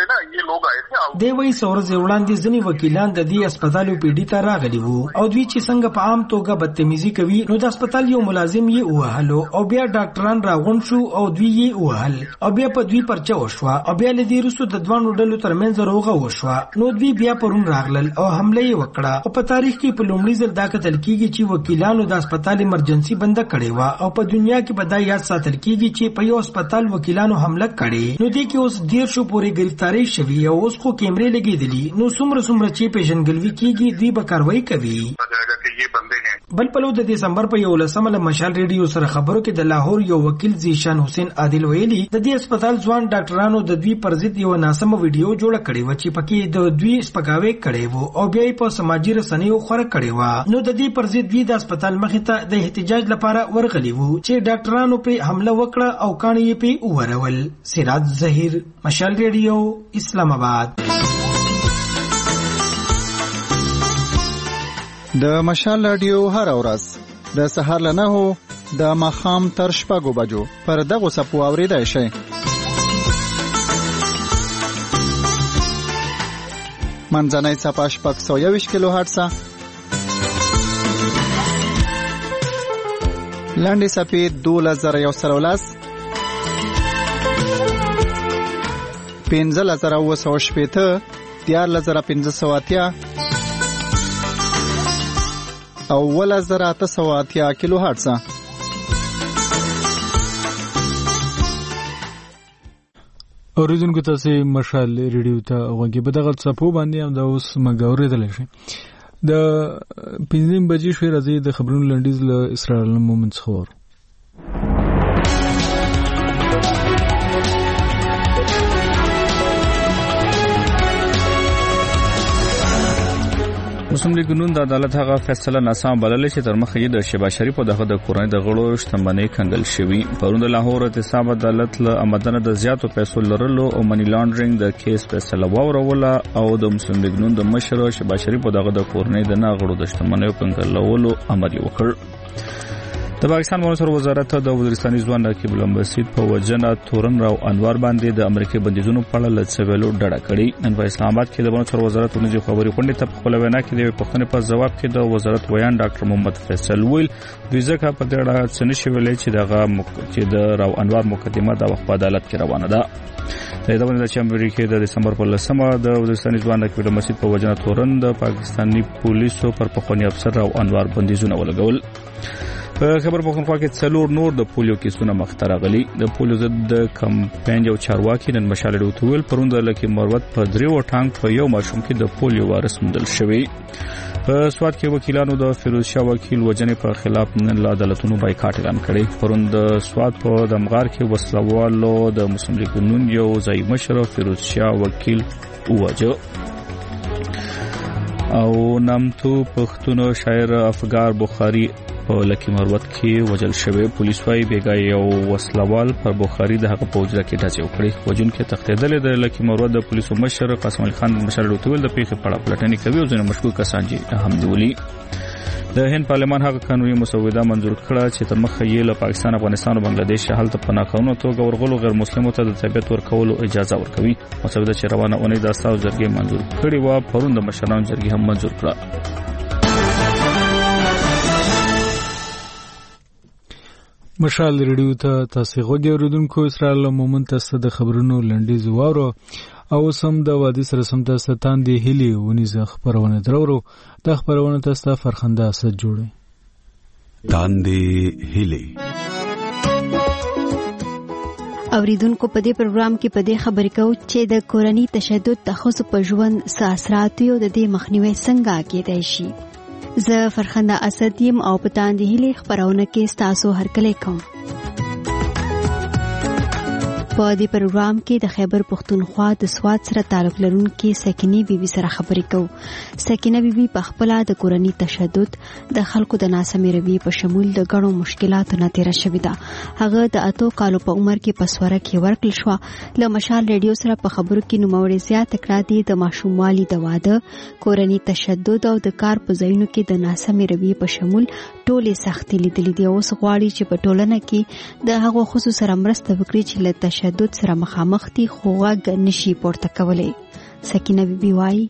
دی وی سورز وړاندې ځنی وکیلان د دې هسپتال په ډی ته راغلي وو او دوی چې څنګه په عام توګه بدتمیزي کوي نو د هسپتال یو ملازم یې وهلو او بیا ډاکټران راغون شو او دوی یې وهل او بیا په دوی پرچا وشو او بیا لدی رسو د دوانو ډلو ترمنځ روغه وشو نو دوی بیا پرون راغلل او حمله یې وکړه او په تاریخ کې په لومړي ځل دا کتل کیږي چې وکیلانو د هسپتال ایمرجنسي بند کړي وا او په دنیا کې به دا یاد ساتل کیږي چې په یو هسپتال وکیلانو حمله کړي نو دې کې اوس ډیر شو پورې گرفتاری شوی او اوس خو کیمرې لګېدلي نو څومره چې پیژنګلوي کیږي دوی به کاروایی کوي بل پلو د دسمبر په 11 له مشال ریډیو سره خبرو کې د لاهور یو وکیل زیشان حسین عادل ویلي د دې هسپتال ځوان ډاکټرانو د دوی پر ضد یو ناسمه ویډیو جوړه کړې و چې پکې د دوی سپکاوي کړي وو او بیا په سماجی رسنیو خور کړي و نو د دې پر ضد دوی د هسپتال مخې ته د احتجاج لپاره ورغلي وو چې ډاکټرانو په حمله وکړه او کاڼي یې په ورول سراج ظهیر مشال ریډیو اسلام آباد د مشال رادیو هر ورځ د سهار له 9 د ماښام تر 6 بجو پر دغه سپو اوریدای شئ منځنۍ صفحه 621 کیلو هرتز لاندې صفحه 2113 15980 14580 او 1880 کیلو هرتز اوریدونکو تاسو مشال ریډیو ته غوږی په دغه صفو باندې هم د اوس مګاورې دلې شي د 5 بجې شوې راځي د خبرونو لنډیز له اسرائیل مومن څخه مسلم لیگ نون د عدالت هغه فیصله ناسم بللې چې تر مخه یې د شهباز شریف په دغه د کورنۍ د غړو شتمنۍ کنګل شوی. پروند لاهور احتساب عدالت له آمدنه د زیاتو پیسو لرلو او منی لانډرینګ د کیس فیصله وروله او د مسلم لیگ نون د مشر شهباز شریف په دغه د کورنۍ د ناغړو د شتمنۍ کنګلولو امر وکړ. د پاکستان مونثر وزارت د وزیرستاني ځوان نقیب الامبسید په وجنه تورن راو انوار باندې د امریکای بندیزونو په اړه لڅویلو ډډه کړې. نن په اسلام آباد کې د مونثر وزارت ونځي خبري کونډې ته خپل وینا کې د پښتنې په جواب کې د وزارت ویان ډاکټر محمد فیصل ویل دوی ځکه په دې اړه څه نشي ویلای چې د راو انوار مقدمه د وخت په عدالت کې روانه ده. د دې باندې چې امریکای د دسمبر په 10مه د وزیرستاني ځوان نقیب الامبسید په وجنه تورن د پاکستاني پولیسو پر پخوانی افسر راو انوار بندیزونه ولګول. په خبر پښتونخوا کې څلور نور د پولیو کیسونه مخته راغلي. د پولیو ضد کمپاین یو چارواکي نن مشال ډوتویل پروند لکه مروت په دریو ټانک په یو ماشوم کې د پولیو وارث موندل شوی. په سواد کې وکیلانو د فیروز شاه وکیل وجنې په خلاف نن له عدالتونو بایکاټ اعلان کړی. پروند سواد په دمغار کې وسلوالو د مسلم لیگ نون یو ځای مشر فیروز شاه وکیل وواجه. او نامتو پښتون شاعر افغار بخاری په لکی مروت کې وجل شوی. پولیس وايي بیګا یو وسلوال پر بخاری د هغه په وجره کې ډزې وکړې. وجون کې تختیدل د لکی مروت د پولیسو مشر قاسم علي خان مشر ډوتویل د پیښې په اړه پلټنې کوي او ځینې مشکوک کسان چې هم دیولي. د هند پارلمان هغه قانوني مسوده منظور کړه چې تر مخه یې له پاکستان، افغانستان او بنگلاديش حالت په ناقانونه توګه ورغلو غیر مسلمانو ته د تبعیت ورکولو اجازه ورکوي. مسوده چې روانه اونۍ د اساس جرګې منظور کړې و پروند د مشرانو جرګې هم منظور کړه. مشال ریډیو ته تاسو غوږی اوریدونکو اسرائیل مومن تاسو د خبرونو لنډیز واورو او سم د وادي سره سم تاسو تاندې هلي ونیزه خبرونه درورو د خبرونه تاسو فرخنده اسد جوړي تاندې هلي اوریدونکو په دې پروګرام کې په دې خبرې کوو چې د کورنۍ تشدد د ښځو په ژوند څه اثرات یو د دې مخنیوي څنګه کېدای شي. زه فرخنده اسد یم او په تاندې هلي خبرونه کې تاسو هرکلی کوم. په دې پروګرام کې د خیبر پښتونخوا د سواد سره تعلق لرونکي سکینه بیبي سره خبرې کوو. سکینه بیبي په خپل د کورنۍ تشدد د خلکو د ناسمې رویې په شمول د غړو مشکلاتو نه تیر شوې ده. هغه د 8 کالو په عمر کې په سوره کې ورکل شو. له مشال ریډیو سره په خبرو کې نوموړی زیات کړه دي د ماشوموالي د واده، کورنۍ تشدد او د کار په ځایونو کې د ناسمې رویې په شمول ټولې سختۍ لیدلې دي. اوس غواړي چې په ټولنه کې د هغو خصوص سره مرسته وکړي چې له تشدد سره مخامخ دي خو غږ نشي پورته کولی. سکینه بیبي وایي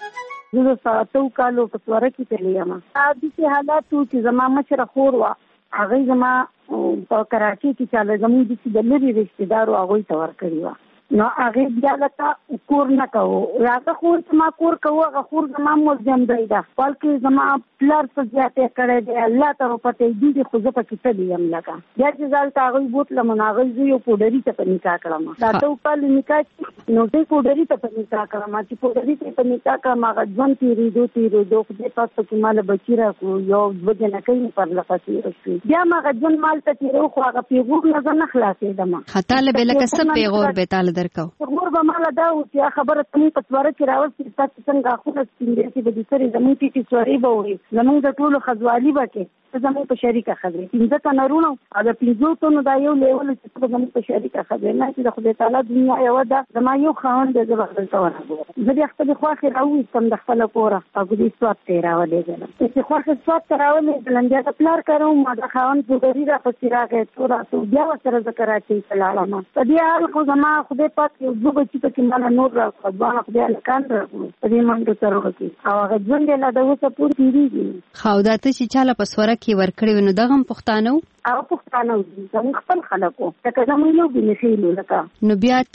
زه 7 کالو په سوره کې تللی یم. داسې حالات و چې زما مشره خور وه، هغوی زما په کراچۍ کې چاله زموږ داسې د لرې رشتهدارو هغوی ته ورکړې وه. نو هغې بیا لکه کور نه کوو. هغه خور چې ما کور کوو هغه خور زما ملزم دی ده، بلکې زما پلار څه زیاتی کړی دی، الله ته ورپته یې دي خو زه پکې تللی یم. لکه بیا چې زه هلته هغوی بوتلم نو هغوی زه یو پوډري ته په نکاح کړم. دا 8 کالو نکاح چې نو زه پوډري ته په نکاح کړم. چې پوډري ته په نکاح کړم هغه ژوند تېرېدو خدای پاک پکې ماله بچي راکړو، یو 2 جنکۍ مې پرلپسې تېره شوې. بیا م هغه ژوند مال ته تېرو خو هغه پیغور نه زه نه خلاصېدم. تاله به لکه څه پیغور به تاله درکو؟ پیغور به ماله دا و چې خبره ته مې په سواره کې راوستې تاسو څنګه غاښونه سپین دی چې به دې سرې زموږ ټیټې سوارې به وړي، زموږ د ټولو ښځوالي به کې زموږ په شریکه ښځې 15 تنه رونه او د 15 تنو دا یو لیول چې په زموږ په شریکه ښځې نه چې د خدای تعالی دنیا یوه ده. زما یو خاوند دی، زه به دلته ورغلم. زه بیا خپلې خوښې راوویستم د خپله کوره او دې سوات ته یې راولېږلم. چې خوښې سوات ته راولېږلم بیا د پلار کره وم، د خاوند پوډري راپسې راغی، څو راتو بیا ورسره زه کراچۍ ته لاړم. په دې حال خو زما خدای پاک یو 2 بچي پکې ماله نور راکړه، 2 خدای هلکان راکړو په دې منډو سرو کې او هغه ژوند یې لا د اوسه پورې تېرېږي. ښه او دا ته چې چاله په سوره کې ورکړې وې نو دغه هم پښتانه وو؟ هغه پښتانه وو، زموږ خپل خلک وو، لکه زموږ یو بېنښېلو لکه. نو بیا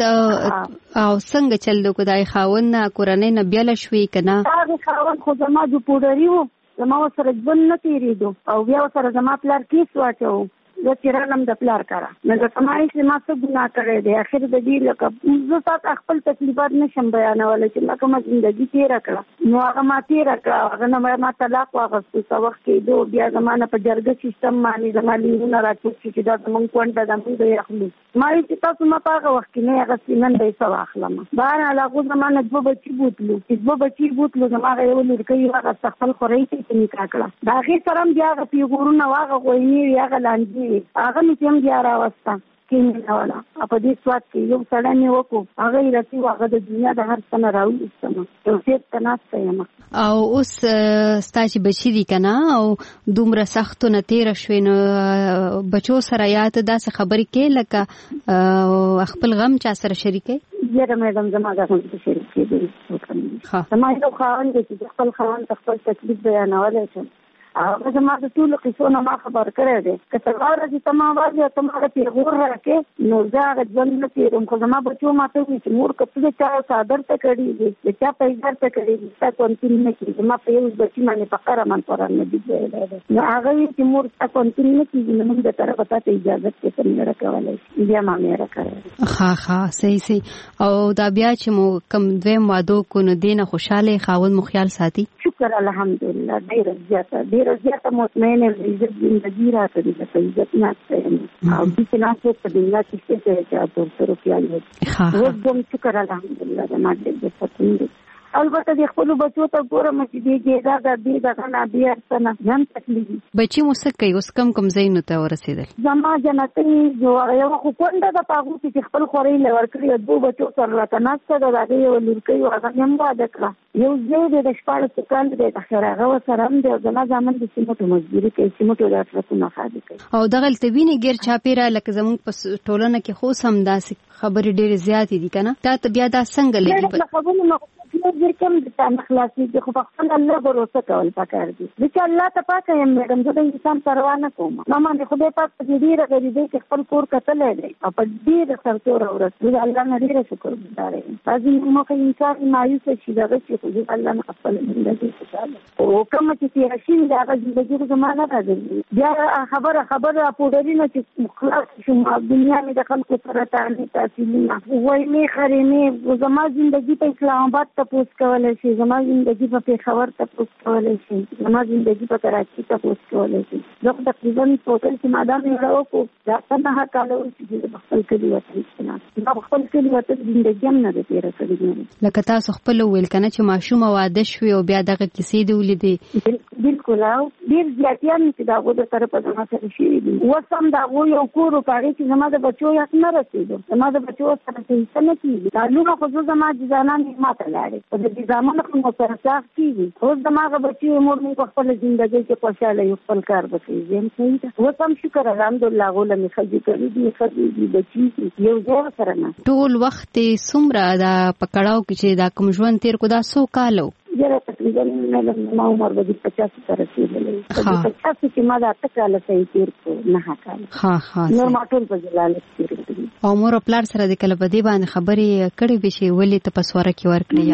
او څنګه چل د خدای خاوند نه کورنۍ نه بیله شوې که نه؟ هغې خاوند خو زما د پوډري وو، زما ورسره ژوند نه تېرېدو او بیا ورسره زما پلار کیس واچوو. زه چیرانم د پلار کارا نو د سمای چې ما څه ګناه کړی دی اخر د دې لکه زه تاسو خپل تکلیفات نشم بیانولای چې ما کومه ژوندۍ تیر کړه نو هغه ما تیر کړه هغه نه ما طلاق واغستو څو وخت کې دوه بیا زمانه په جرګه سیستم باندې زمالي نه راځي چې دا موږ کوونټه د موږ یې اخلو ما چې تاسو ما پاغه وخت کې نه هغه سینن به څو اخلم بهر علاقه زمانه دوه بچي بوتلو زماره یو لړکې هغه خپل خوري ته نکاح کړه دا غي سره بیا هغه پیغورونه واغه غویني هغه لاندې هغه مې هم بیا راوسته کې نه ولا په دې سواد کې یو سړی مې وکړو هغه یې راځي هغه د دنیا د هر څه نه راوستم یو څه تناسته یم او اوس ستاسو بچی دي کنه او دومره سختو نه تیر شوي نو بچو سره یاد داسې خبرې کې لکه خپل غم چا سره شریکې یاره مېدم زما د غم سره شریکې دي زما یو خاوند چې خپل خاوند خپل تکلیف بیانولای شي هغه زما د ټول قصو نه ما خبر کړی دی که څنګه راځي تمام واځي تمام پیغور راکې نو زه هغه ځل نه پیروم خو زما بچو ماته وي چې مور کته چا صادر ته کړی دی چې چا پیسې ته کړی دی تا کونټین نه کیږي ما په یو بچی باندې فقره من قران نه دی نو هغه چې مور تا کونټین نه کیږي نو موږ ته راته اجازه ته څنګه راکولای بیا ما مې راکړی ها صحیح او دا بیا چې مو کم دویم وادو کو نو دینه خوشاله خاون مو خیال ساتي شکر الحمدلله ډیر زیاته مطمئنه عزت زندگی راته د عزت نه ستنه او چې ناسو په دنیا کې څه چې تاسو خیال وکړئ اوس کوم شکر الحمدلله د ماده د فتنې البته د خپل بچو ته ګورم چې دیږي دا د دې غنا بیا څنګه ځم تکلیف بچي مسکه اوس کم زین ته ورسېدل زما جنتې جو یو خو کونډه د پاغو چې خپل خوري لور کړی دوه بچو سره راته ناشته دا د یو لورکۍ هغه هم واده کړ یو ځای د شپږ سکان د اخره غو سره هم د زما ځامن د سیمټو مزدوري کوي سیمټو د اټرسونه خادي کوي او دغه تبینه غیر چاپیره لکه زموږ په ټولنه کې خو سم داسې خبرې ډېرې زیاتې دي کنه تا بیا دا څنګه لګي ډېر کم د تاسو خلاصي چې خو خپل الله باور کول پکار دي چې الله ته پاکه يم مېدم زه د انسان پروا نه کوم نو ما د خدای پاک په دې غریبۍ کې خپل کور کتلې دی او په دې سرتور ورسول الله نه ډېر شکر گزار یم تاسو مو کې انسان مایوس شي دا چې خو الله نه خپل زندگی خوشاله او کوم چې راشي دا د ژوند زمانه راځي بیا خبره پوډري نه چې خلاص شوم دنیا مې د خلکو سره تعلق تاسیلونه وای مې خريمه زما ژوندۍ په اسلام آباد تاسو کولای شي زما ژوندۍ په پیښور تاسو کولای شي زما ژوندۍ په کراچي تاسو کولای شي زه تقریبا ټوټل چې مادام یې راوکو دا څنګه کالو چې خپل کلی وته نه خپل کلی وته ژوندۍ هم نه تیر کړی لکه تاسو خپل ویل کنه چې ماشوم واده شوی او بیا دغه کیسې دی ولیدې بالکل او ډیر زیاتیان چې دا غو د طرفه زما سره شي وسم دا غو یو کور پاره چې زما د بچو یې نه رسیدو زما د بچو سره څه نه کیږي تعلق خو زما د ځانان ماته لاړې په دې ځامن خو مو سره څاخ کیږي اوس دماغه بچي مور مو خپل ژوندۍ کې خوشاله یو خپل کار وکړي زم صحیح ده وسم شکر الحمدلله غو له خځې کړې دي خځې بچي یو ځای سره نه ټول وخت سمره دا پکړاو کې چې دا کوم ژوند تیر کو دا 100 کالو یاره تقریبا ما عمر به 50 سره رسیدلې 50 چې ما دا تکاله صحیح تیر کو نه ها نور ما ټول په جلالت تیر او مور خپل سره د کله بده باندې خبرې کړې به شي ولې ته پسوره کې ورکړې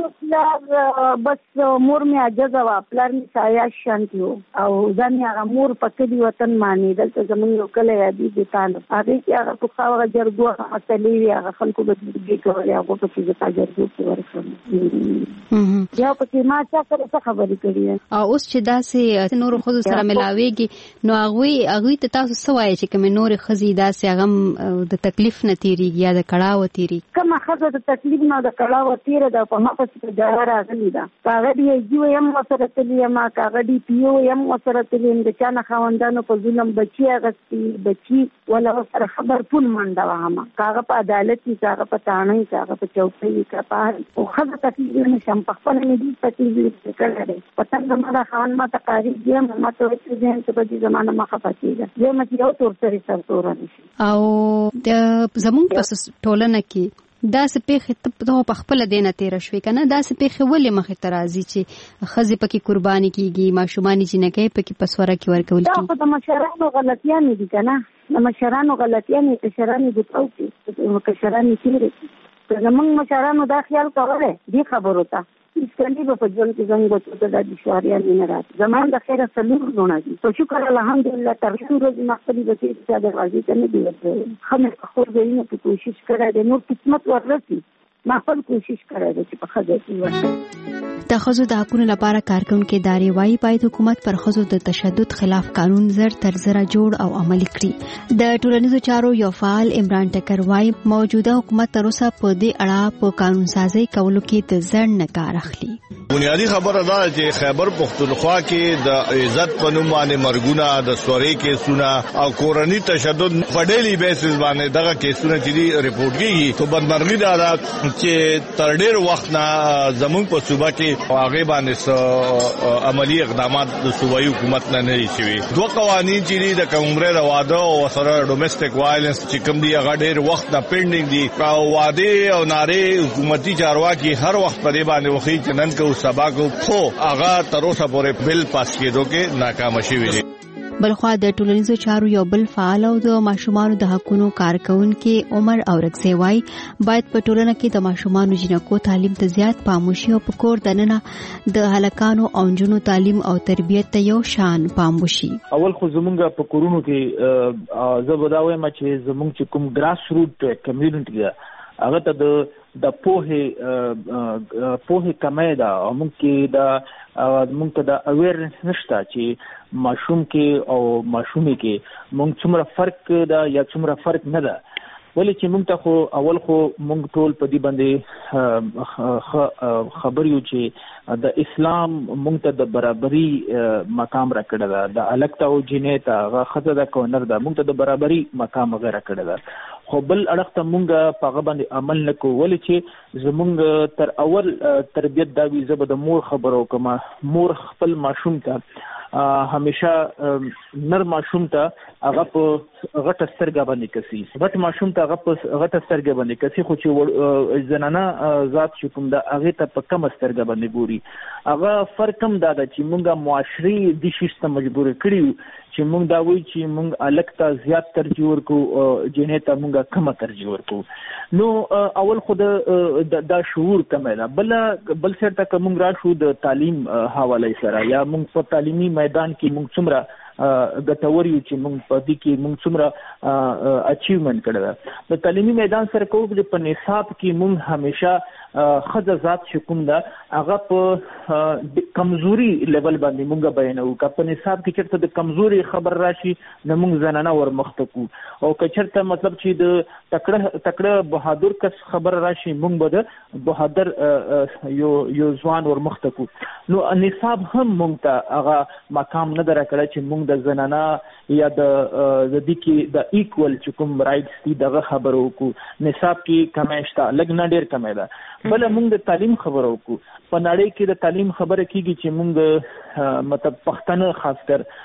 یاد بس مور می عجز وا پلار می سایا شانتي او ځان هغه مور په دې وطن باندې دلته زمون یو کله یادې دي تاسو هغه چې هغه په خاوره جرګو مسلې هغه خلکو به دې کولای هغه په دې ځای جرګو کې ورسول یا په کې ما څه خبرې کړې او اوس چې داسې نور خود سره ملاويږي نو هغه ته تاسو سوای چې کوم نور خزي داسې هغه د تکلیف نه تیریږي یا د کړهو تیریږي کومه خزه د تکلیف نه د کړهو تیر ده په ما پسې جوړه راغلی ده کاغه دی یو یم وسره تلې ما کاغه دی پیو یم وسره تلې د چا نه خوندانو په ظلم بچي اغستی بچي ولا سره خبر پول منډه وهما کاغه په عدالت کې کاغه په تانه کاغه په چوکۍ کې په او خزه تکلیف نه شم په خپل نه دي تکلیف کړل پته نه ما خوان ما تقاری دی ما ته چې ځین ته په زمانه ما خپاتېږي زه مې یو تور سره سره او د زمون په ټولنه کې دا سپېخ ته په خپل دینه تیر شوي کنه دا سپېخ ولې مخې ته راځي چې خزي پکې قرباني کیږي ماشومان چې نه کوي پکې پسوره کې ورکول کیږي دا د مشرانو غلطیاں دي کنه د مشرانو غلطیاں دي مشرانو د توګه مشرانو چې زمونږ مشرانو دا خیال کوله دي خبرو ته اسکلی په ژوند کې څنګه ته د شواریا نه راځي زمان د خیره سلوک نه دي په شکر الحمدلله تر څو مختلف بچي چې د راځي کنه دی خمه خو دې نه کوشش کړه د نور قسمت ورسي ما خپل کوشش کړی چې په خځه کې ورته د ښځو د حقوقو لپاره کارکونکو ادارې وايي باید حکومت پر ښځو د تشدد خلاف قانون زر تر زره جوړ او عملي کړي. د ټولنیزو چارو یو فعال عمران ټکر وايي موجوده حکومت تر اوسه په دې اړه په قانون سازي کولو کې د ځنډ نه کار اخلي. بنیادی خبره ده چې خیبر پختونخوا کې د عزت په نوم باندې مرګونه د سورې کیسونه او کورنی تشدد په ډیلی بیسس باندې دغه کیسونه چې ریپورت کیږي تو بدمرغي ده چې تر ډیر وخت نه زموږ په صوبه کې هغه باندې عملی اقدامات د صوبایي حکومت نه لري شوی. دوه قوانين چې د کومره د واده او سره ډومېسټک وایلنس چې کوم دی هغه ډیر وخت نه پینډینګ دي او واده او ناره حکومتي چارواکي هر وخت په دې باندې وخی چې نن کو سبا کو خو هغه تر اوسه پورې بل پاس کېدو کې ناکام شوی دی. بلخوا د ټولنیزو چارو یو بل فعال او د ماشومانو د حقوقو کارکونکو عمر اورکزی وايي باید په ټولنه کې د ماشومانو جنکو تعلیم ته زیات پام وشي او په کور دننه د هلکانو او نجونو تعلیم او تربیت ته یو شان پام وشي. اول خو زمونږ په کورونو کې زبرداوي ما چې زمونږ چې کوم ګراس روټ کمیونټي هغه ته د پوهه کمه ده او موږ ته د اویرنس نشته چې ماشوم کې او ماشومې کې موږ څومره فرق ده یا څومره فرق نه ده. ولې چې موږ ته خو اول خو موږ ټول په دې باندې خبر یو چې د اسلام موږ ته د برابرۍ مقام راکړی ده. د الګ ته او جنې ته هغه ښځه ده که نر ده موږ ته د برابرۍ مقام هغه راکړی ده. خو بل اړخ ته موږ په هغه باندې عمل نه کوو. ولې چې زموږ تر اول تربیت دا وي زه به د مور خبره وکړم. مور خپل ماشوم ته همیشه نر ماشوم ته هغه په غټه سترګه باندې کسي غټ ماشوم ته هغه په غټه سترګه باندې کسي خو چې زنانه ذات چې کوم د هغه ته په کم سترګه باندې ګوري. هغه فرق هم دا ده چې موږ معاشري د شیسته مجبور کړیو چې موږ دا وایي چې موږ الګ ته زیات ترجیح ورکو جنې ته موږ کم ترجیح ورکو. نو اول خود دا شعور کم ده. بل سره ته کوم راشو د تعلیم حواله سره یا موږ په تعلیمي میدان کې موږ څومره ګټور یو چې موږ په دې کې موږ څومره اچیومنت کړی ده. د تعلیمي میدان سره کوو چې په نصاب کې موږ همیشه خځه ذات چې کوم ده هغه په کمزوري لیول باندې موږ بیانوو. که په نصاب کې چېرته د کمزوري خبر راشي نو موږ زنانه ورمخته کوو او که چېرته مطلب چې د تکړه بهادر کس خبر راشي موږ به د بهادر یو ځوان ورمخته کوو. نو نصاب هم موږ ته هغه مقام نه ده راکړی چې موږ د زنانه یا د دې کې د ایکول چې کوم رایټس دي دغه خبرو وکړو. نصاب کې کمی شته لږ نه ډېر کمی ده. بل موږ د تعلیم خبرو وکړو. په نړۍ کې د تعلیم خبره کیږي چې موږ مطلب پښتانه خاص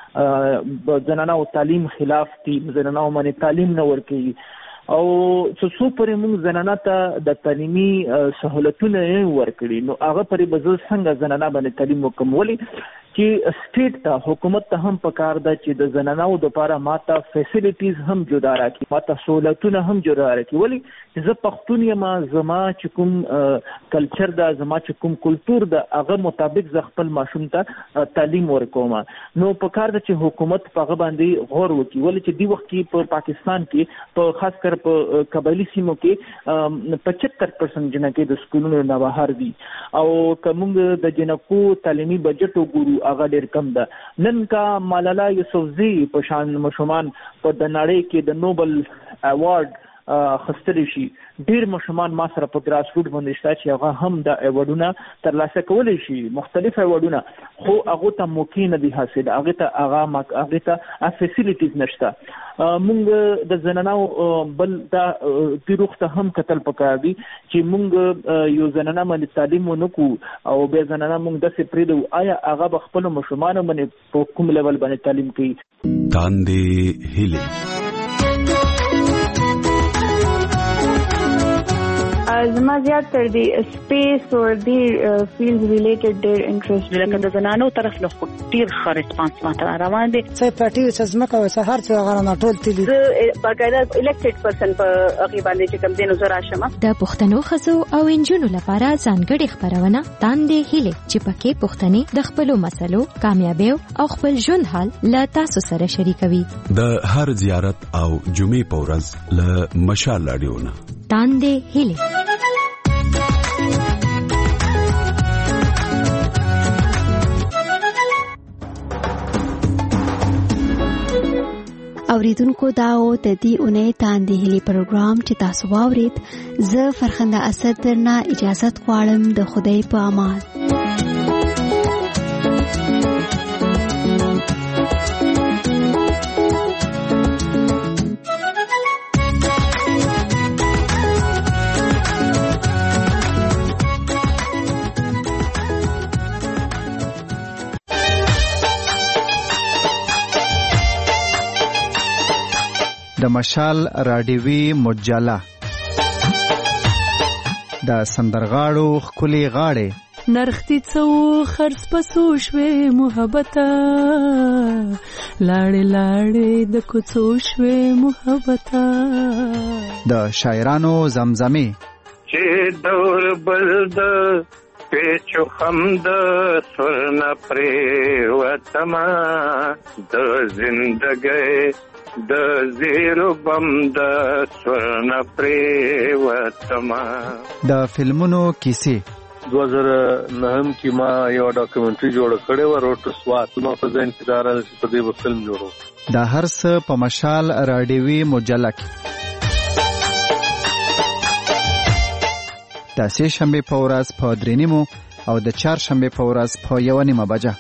کر زنانه او تعلیم خلاف دي. زنانه باندې تعلیم نه ورکوي او څو پرې موږ زنانه ته د تعلیمي سہولتونه ورکړي. نو هغه پرې به زه څنګه زنانه باندې تعلیم وکم. ولې چې سټیټ ته حکومت ته هم پکار ده چې د زنانو د لپاره ماته فیسیلیټیز هم جوړ راکړي ماته سہولتونه هم جوړ راکړي. ولې چې زه پښتون یم زما چې کوم کلچر ده زما چې کوم کلچر ده هغه مطابق ز خپل ماشوم ته تعلیم ورکوم. نو پکار ده چې حکومت په هغه باندې غور وکړي. ولې چې دی وخت کې په پاکستان کې په خاص کر په قبایلی سیمو کې 75% جنکې د سکولونو نه بهر دي او کوم د جنکو تعلیمي بجټ وګورو هغه ډېر کم ده. نن کا ملالا یوسفزئی په شان مشمان په د نړۍ کې د نوبل ایوارډ خستلی شي. ډیر مشمان ما سره په ګراس روټ باندې شته چې هغه هم د ایوارډونه ترلاسه کولی شي مختلف ایوارډونه خو هغه ته موقع نه دی حاصل. هغه ته فیسیلیټیز نشته. مونږ د زنانو بل دا پیروخته هم قتل پکار دي چې مونږ یو زنانه باندې تعلیم ونکو او به زنانه مونږ د سپریدو آیا هغه خپل مشمان باندې په کوم لیول باندې تعلیم کوي. تاندې هیله زما زیات تر دی سپیس او دی فیلډ ریلیټډ ډیر انټرست لکه د زنانو طرف له خو ډیر ښه ریسپانس ماته روان دي. څه پټي څه زما کوي سهار څه غره ټول تللی باقاعده الیکټډ پرسن په هغه باندې چې کوم دینو زرا شمه د پښتنو خزو او انجونو لپاره ځانګړي خبرونه تاندې هله چې پکې پښتني د خپل مسلو کامیابی او خپل ژوند حال لا تاسو سره شریکوي. د هر زیارت او جمعې په ورځ له مشال رادیو نه تاندې هله اوریدونکو داو د دې اونۍ تاندې هلي پروګرام چې تاسو واورید زه فرخنده اسد درنه اجازه غواړم د خدای په امان. د مشال راډیوي مجله د سندرغاړو خولي غاړې نرختی څو خرڅ پسو شوي محبته لاړې لاړې د کوڅو شوي محبته د شاعرانو زمزمه چې دور بلد پیچو خمد سرنا پرې وتما د زندګۍ د زیرو بم د سورنا پریوتما. د فلمونو کیسې 2009 کې ما یو ډاکومنټري جوړ کړی و روټ سوات نو په ځین کې دارل چې په دې فلم جوړو. د هر څه په مشال راډیوي مجله کې د سه شنبه په ورځ په 3:30 او د چهار شنبه په ورځ په 1:30 بجه.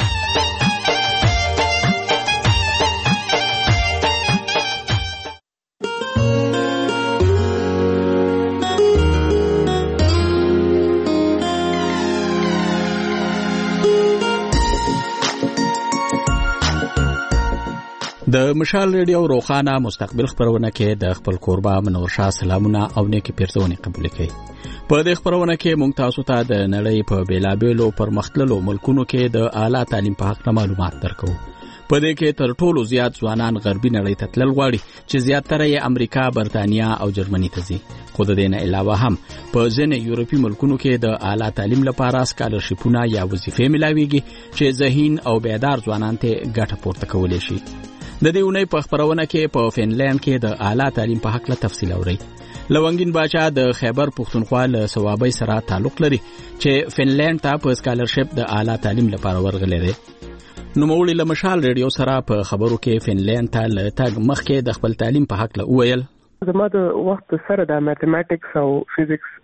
د مشال ریډیو روخانه مستقبل خبرونه کې د خپل کوربه منور شاه سلامونه او نیکی پیرزونه قبول کړي. په دې خبرونه کې مونږ تاسو ته د نړۍ په بیلابېلو پرمختللو ملکونو کې د اعلی تعلیم په اړه معلومات درکو. په دې کې تر ټولو زیات ځوانان غربي نړۍ ته تلل غواړي چې زیاتره یې امریکا، برتانیا او جرمني ته ځي. خو د دې نه علاوه هم په ځینې یورپي ملکونو کې د اعلی تعلیم لپاره سکالرشیپونه یا وظیفې ملاويږي چې ذهین او بیدار ځوانان ته ګټه پورته کولی شي. د دې اونۍ په خبرونه کې په فنلند کې د اعلی تعلیم په حق له تفصیل اوري. لونګین باچا د خیبر پښتونخوا له ثوابي سره تعلق لري چې فنلند ته په سکالرشپ د اعلی تعلیم لپاره ورغلی دی. نو مولي له مشال ریډیو سره په خبرو کې فنلند ته له تاګ مخکې د خپل تعلیم په حق له ویل. زما د وخت سره د ماتماتکس او فزیکس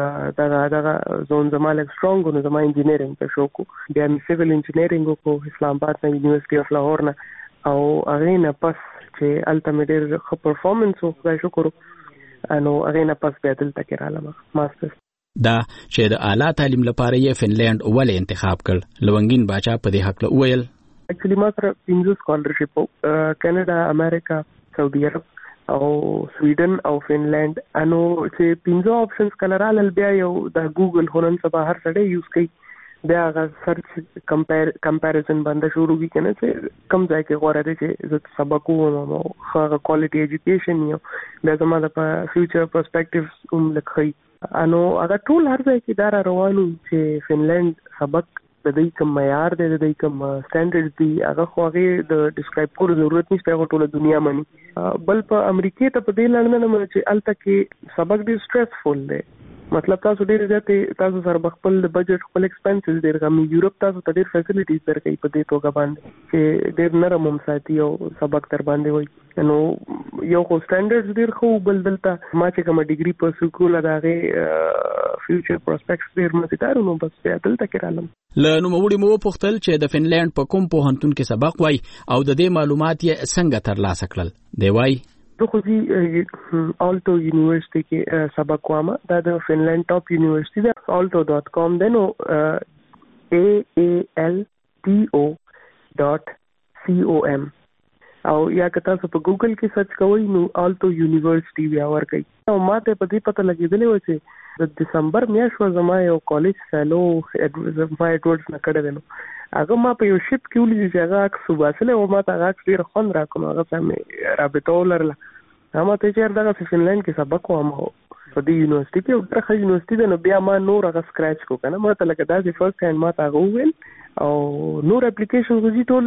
دا زون زما له سترونګ نو زما انجینیرینګ په شوکو بیا می سیویل انجینیرینګ کو اسلام آباد نه یونیورسيټي اف لاهور نه او اغینا پس چې الټیمیټر خو پرفارمنس او خدای شکر انو اغینا پس بیا دلته کې رالم ماستر. دا چې د اعلی تعلیم لپاره یې فنلند ولې انتخاب کړ لونګین باچا په دې حق له ویل. اکچولی ما سره 5 سکالرشپ کینیډا، امریکا، سعودي عرب او سویډن او فنلند انو چې 5 آپشنز کلرال بیا یو د ګوګل هونن سبا هر سړی یوز کوي بیا غا سرچ کمپیریزن باندې شروع کی کنه چې کم ځای کې غوړه دي چې زه سبق ووم او ښه کوالټي ایجوکیشن یو بیا زما د فیوچر پرسپیکټیوز لکھي انو هغه ټول هر ځای کې دار روانو چې فنلند سبق د دې کوم معیار دی، د دې کوم سټانډرډ دی، هغه خو هغه د ډیسکرایب کولو ضرورت نشته، هغه ټول دنیا مني. بل په امریکا ته په دې لړنه نه چې الته کې سبق ډیر سټرسفل دی، مطلب تاسو ډیر زیاتې تاسو سره خپل د بجټ خپل ایکسپنسز ډیر کم. یورپ تاسو ته ډیر فیسیلیټیز درکې په دې توګه باندې چې ډیر نرم هم ساتي او سبق تر باندې وایي. نو یو خو سټانډرډز ډیر خو بل دلته ما چې کوم ډیګري په سکول دغه فیوچر پروسپیکټس ډیر مزیدار نو بس بیا دلته کې رالم. له نوموړي مو پوښتل چې د فنلند په کوم پوهنتون کې سبق وای او د دې معلومات یې څنګه ترلاسه کړل. دی وای تو خو جی آلټو یونیورسيټي کې سبق وامه، دا د فنلند ټاپ یونیورسيټي ده. alto.com ده نو AALTO.com او یا که تاسو په ګوګل کې سرچ کوئ نو آلتو یونیورسيټي بیا ورکړئ. او ماته په دې پته لګېدلې و چې د دسمبر میاشت زما یو کالج فیلو ما ایډورډز نه کړی دی. نو هغه ما په یو شپ کې ولیدل چې هغه عکس وباسلی او ما ته هغه عکس ډېر خوند راکړ. هغه ته مې رابطه ولرله. ما ته چې دغه فنلنډ کې سبق وم په دې یونیورسيټي کې ډېره ښه یونیورسيټي ده. نو بیا ما نور هغه سکراچ کو که نه ما ته لکه داسې فرست هینډ ما ته هغه وویل او نور اپلیکیشن وزي ټول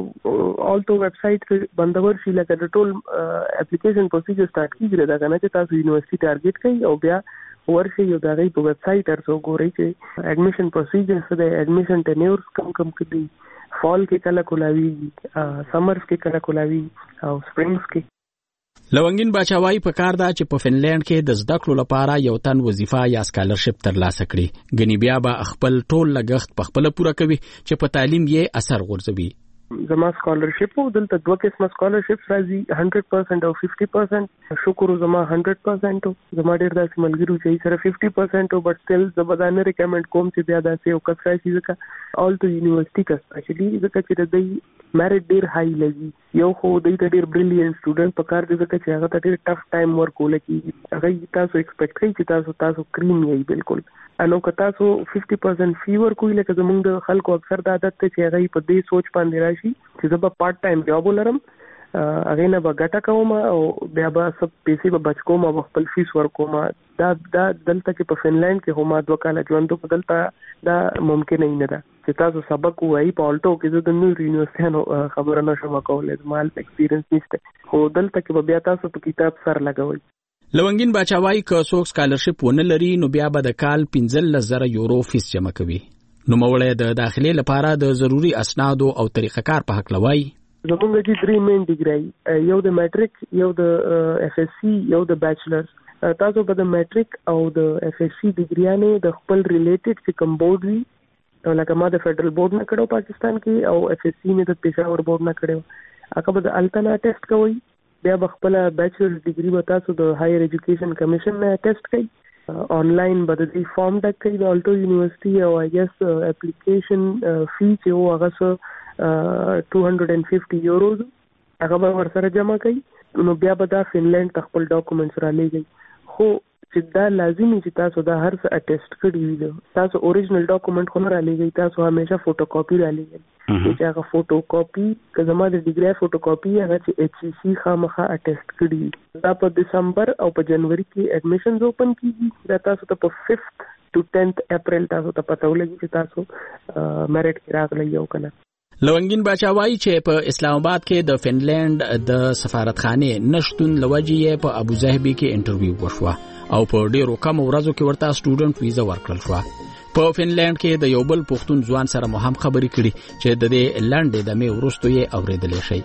آلتو ویب سایټ کې بندور شي لکه د ټول اپلیکیشن پروسیجر سٹارټ کیږي دا کنه چې تاسو یونیورسيټي ټارګټ کړئ او بیا ورشي یو دغه په ویب سایټ ترڅو ګورئ چې اډمیشن پروسیجر څه دی، اډمیشن ټینیورز کم کړي، فال کې کله کولاوي، سمرز کې کله کولاوي او سپرینګز کې. لونګین باچاوای په کار دا چې په فنلند کې د زده کړو لپاره یو تن وظیفه یا سکالرشپ ترلاسه کړي، غنی بیا به خپل ټول لګښت په خپل پوره کوي چې په تعلیم یې اثر غورځوي. زما سکالرشپ دلته دوه قسمه سکالرشپس راځي، 100% او 50%. شکر زما 100% زما ډیر داسې ملګرو چې سره 50% بٹ سټل زبردانه ریکمند کوم چې بیا داسې او کس راشي ځکه آلتو یونیورسيټي کا سپیشلی ځکه چې د میرټ ډیر هاي لګي. یو خو د ډیر بریلیانت سټوډنټ په کار دی ځکه چې هغه ته ډیر ټف ټایم ورکول کیږي. هغه تاسو ایکسپیکټ کوي چې تاسو کریم یې بالکل انو که تاسو 50% فیور کوی لکه زمونږ د خلکو اکثر د عادت ته چې هغه په دې سوچ باندې راشي چې زه به پارت ټایم جاب ولرم، هغه نه به ګټه کوم او بیا به سب پیسې به بچ کوم او خپل فیس ورکوم. دا دلته کې په فنلند کې هم 2 کال ژوند په دلته دا ممکن نه ده چې تاسو سبق وایي په آلټو کې د نور یونیورسيټي خبره نشم کولای، مال ایکسپیرینس نشته، خو دلته کې بیا تاسو په کتاب سر لګوي. لونګین باچاوای که څوک سکالرشپ ونه لري نو بیا به د کال 15,000 یورو فیس جمع کوي. نو موړې د داخلي لپاره د ضروری اسنادو او طریقه کار په حق لوي. زموږ چې 3 مین ډیګري، یو د میټریک، یو د اف اس سی، یو د بیچلرز. تاسو په د میټریک او د اف اس سی ډیګریانه د خپل ریلیټډ چې کوم بورډ وي، لکه ما د فدرل بورډ نه کړو پاکستان کې او اف اس سی مې د پېښور بورډ نه کړو، هغه به د التنا ټیسټ کوي. بیا خپل بیچلرز ډیګري به تاسو د هایر ایجوکیشن کمیشن نه ټیسټ کوي. آنلاین به د فارم ډک کوي د آلټو یونیورسيټي او آی ایس اپلیکیشن فی چې هغه 250 یوروز هغه به ورسره جمع کوي. نو بیا به دا فنلند خپل ډاکومېنټس را لېږي. خو چې دا لازمي چې تاسو دا هر څه اټیسټ کړی وي، تاسو اوریجنل ډاکومېنټ خو نه را لېږئ، تاسو همیشه فوټو کاپي را لېږئ. چې هغه فوټو کاپي که زما د ډیګري فوټو کاپي هغه چې ایچ سی سی خامخا اټیسټ کړی دا په دسمبر او په جنوري کې اډمیشنز اوپن کیږي. دا تاسو ته په 5th to 10th اپریل تاسو ته پته ولګي چې تاسو میرټ کې راغلی یو کنه. لونګین باچاوای چې په اسلام آباد کې د فنلند د سفارتخانه نشټون لوجې په ابوظبي کې انټرویو وشو او په ډیرو کم ورځو کې ورته سټوډنټ ویزا ورکړل شو. په فنلند کې د یو بل پښتون ځوان سره مو هم خبرې کړې چې د دې لنډې د مې ورستو یې اوریدلې شي.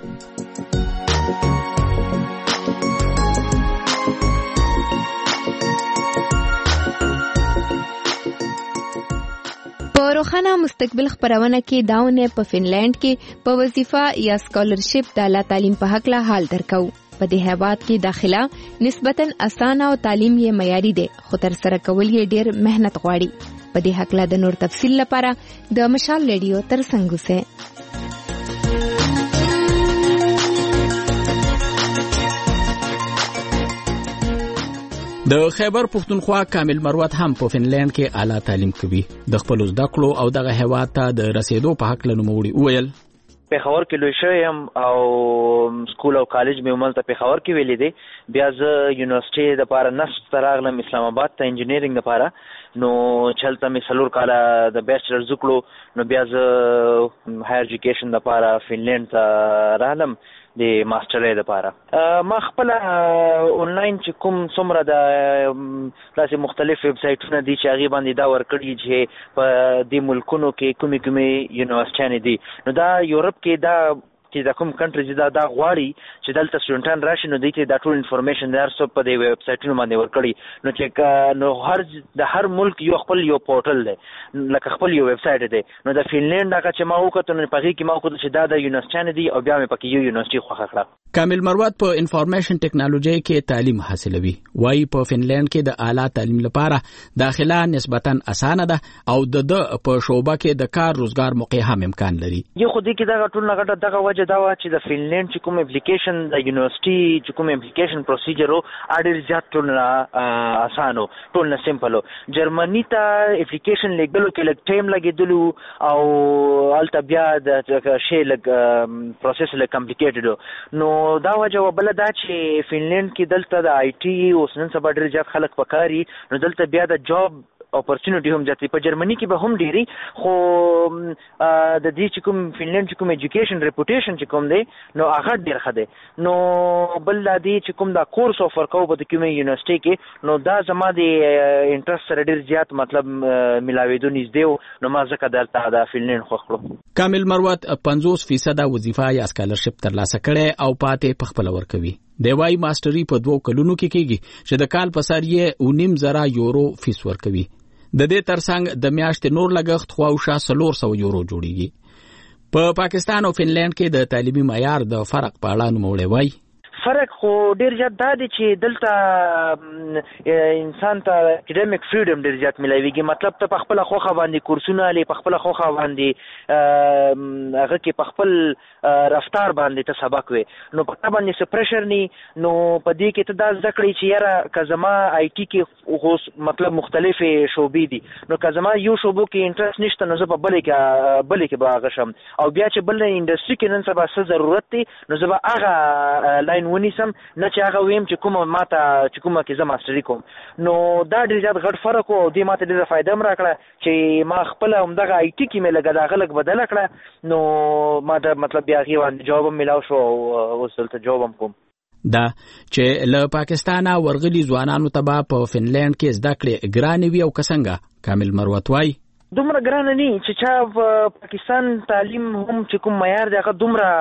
په روښانه مستقبل خبرونه کې داونه په فنلند کې په وظیفه یا سکالرشپ د اعلی تعلیم په حق له حال درکو. په دې هیواد کې داخله نسبتاً اسانه او تعلیم یې معیاري دی، خو تر سره کول یې ډیر مهنت غواړي. په دې حق له د نور تفصیل لپاره د مشال ریډیو تر څنګ اوسئ. د خیبر پښتونخوا کامل مروت هم په فنلند کې اعلی تعلیم کوي. د خپل زده کړو او دغه هیواد ته د رسیدو په حق له نوموړي وویل پېښور کې لوی شوم او سکول او کالج مې عموما پېښور کې ویلې دي. بیا زه یونیورسيټي د لپاره نسب تراغلم اسلام آباد ته انجینیرینګ لپاره. نو چلته مې 4 کاله د بیچلرز وکړو. نو بیا زه هایر ایجوکیشن لپاره فنلند ته راغلم د ماسترۍ لپاره. ما خپل آنلاین چې کوم څومره د داسې مختلف ویب سایټونه دي چې هغې باندې دا ورکړي چې په دې ملکونو کې کومې یونیورسټیانې دي. نو دا یورپ کې دا چې د کوم کنټریز دا غواړي چې دلته سټوډنټان راشي نو دوی ته دا ټول انفارمیشن د هر څه په دې ویب سایټونو باندې ورکړي. نو چې نو د هر ملک یو خپل یو پورټل دی، لکه خپل یو ویب سایټ دی. نو د فنلند هغه چې ما وکړو نو په هغې کې ما وکړو چې دا د یونیورسټیانې دي او بیا مې پکې یو یونیورسټي خوښه کړه. کامل مروت په انفارمیشن ټیکنالوژي کې تعلیم حاصلوي. وايي په فنلند کې د اعلی تعلیم لپاره داخله نسبتاً اسانه ده او د په شعبه کې د کار روزګار موقع هم امکان لري. یو خو دې کې دا ټول نه غټه دغه وجه وجه دا و چې د فنلند چې کوم اپلیکیشن د یونیورسيټي چې کوم اپلیکیشن پروسیجر او اډر زیات ټول آسانو ټول نه سمپلو جرمني ته اپلیکیشن لیکلو کې لږ ټایم لګیدلو او الته بیا د شی لږ پروسس لږ کمپلیکیټډ نو دا وجه وبله دا چې فنلند کې دلته د آی ټي او نن سبا ډېر زیات خلک پکاري نو دلته بیا د جاب اپورچونټي هم ځاتې په جرمني کې به هم ډېری خو د دې چې کوم فنلند چې کوم ایجوکیشن ریپوټیشن چې کوم دی نو هغه ډېر ښه دی نو بل دا دی چې کوم دا کورس افر کوو په کومې یونیورسيټي کې نو دا زما د انټرست سره ډېر زیات مطلب ملاوېدو نږدې نو ما ځکه دلته د فنلند خوښ کړو. کامل مروت 50% وظیفه یا سکالرشپ ترلاسه کړي او پاتې په خپل ورکوي. دی وايي ماستري په 2 کلونو کې کېږي چې د کال په سر یې 9,000 یورو فیس ورکوي. د دې ترڅنګ د میاشتې نور لګښت خواوشا 300 یورو جوړیږي. په پاکستان او فنلند کې د تعلیمي معیار د فرق په اړه نوموړی وايي فرق خو ډیر زیات دا دی چې دلته انسان ته اکیډمیک فریډم ډیر زیات ملایويږي مطلب ته په خپل خوخه باندې کورسونه لې په خپل خوخه باندې هغه کې په خپل رفتار باندې ته سبق وي نو په تا باندې سپریشر ني نو په دې کې ته دا ذکر چې یاره کزما آی ټي کې مطلب مختلفه شوبې دي نو کزما یو شوبو کې انټرست نشته نو زه په بلې کې به غشم او بیا چې بل انډستری کې نن سبا څه ضرورت دي نو زه به هغه لاین ونیسم نه چې هغه ویم چې کومه ماته چې کومه کې زه ماستري کوم نو دا ډېر زیات غټ فرق او دې ماته ډېره فایده هم راکړه چې ما خپل همدغه آی ټي کې مې لږه دغه لږ بدله کړه نو ما ته مطلب بیا هغې باندې جواب هم میلاو شو او اوس دلته جواب هم کوم. دا چې له پاکستانه ورغلي ځوانانو ته به په فنلند کې زده کړې ګرانې وي او که څنګه کامل مروت وایي دومره ګرانه نه چې چا پاکستان تعلیم هم چې کوم معیار دی هغه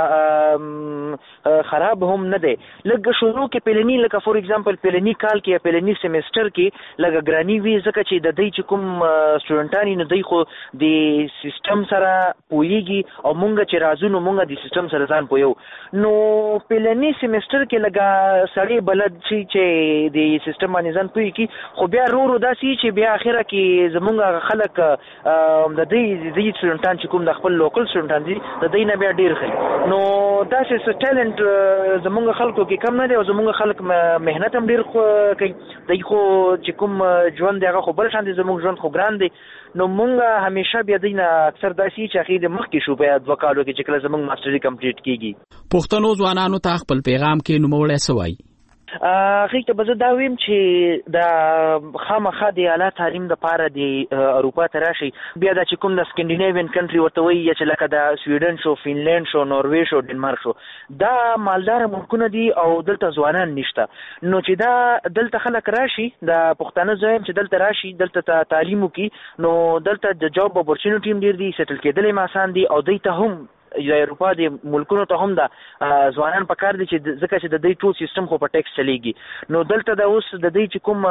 دومره خراب هم نه دی لږ شروع کې پلنی لکه فور ایگزامپل پلنی کال کې پلنی سیمستر کې لږ ګرانی وي ځکه چې د دوی چې کوم سټوډنټان نه دوی خو د سیستم سره پوهیږي او مونږ چې راځو نو مونږ د سیستم سره ځان پوهیو نو پلنی سیمستر کې لږ سړی بلد شي چې د سیستم باندې ځان پوهیږي خو بیا رو داسي چې بیا اخره کې زمونږ خلک د دې سټوډنټان چې کوم د خپل لوکل سټوډنټان دي د دې نه بیا ډیر ښه نو دا چې ټالنت زمونږ خلکو کې کم نه دی او زمونږ خلک مهنت هم ډیر کوي دوی خو چې کوم ژوند دی هغه خو بل شان دی زمونږ ژوند خو ګران دی نو مونږ همیشه بیا دوی نه اکثر داسې چې هغې د مخکې شو په 2 کالو کې چې کله زمونږ ماسټري کمپلیټ کېږي. پښتنو ځوانانو ته خپل پیغام کې نوموړی څه وایي هغې ته به زه دا ویم چې د خامخا د اعلی تعلیم دپاره د اروپا ته راشئ بیا دا چې کوم د سکینډینیوین کنټري ورته وایي یا چې لکه د سویډن شو فنلند شو نروې شو ډنمارک شو دا مالداره ملکونه دي او دلته ځوانان نشته نو چې دا دلته خلک راشي د پښتانه زه یم چې دلته راشي دلته تعلیم وکړي نو دلته د جاب اپورچونټي هم ډېر دي سیټل کېدل هم آسان دي او دوی ته هم د اروپا د ملکونو ته هم د ځوانان په کار دي چې ځکه چې د دوی ټول سیستم خو په ټیکس چلیږي نو دلته د اوس د دوی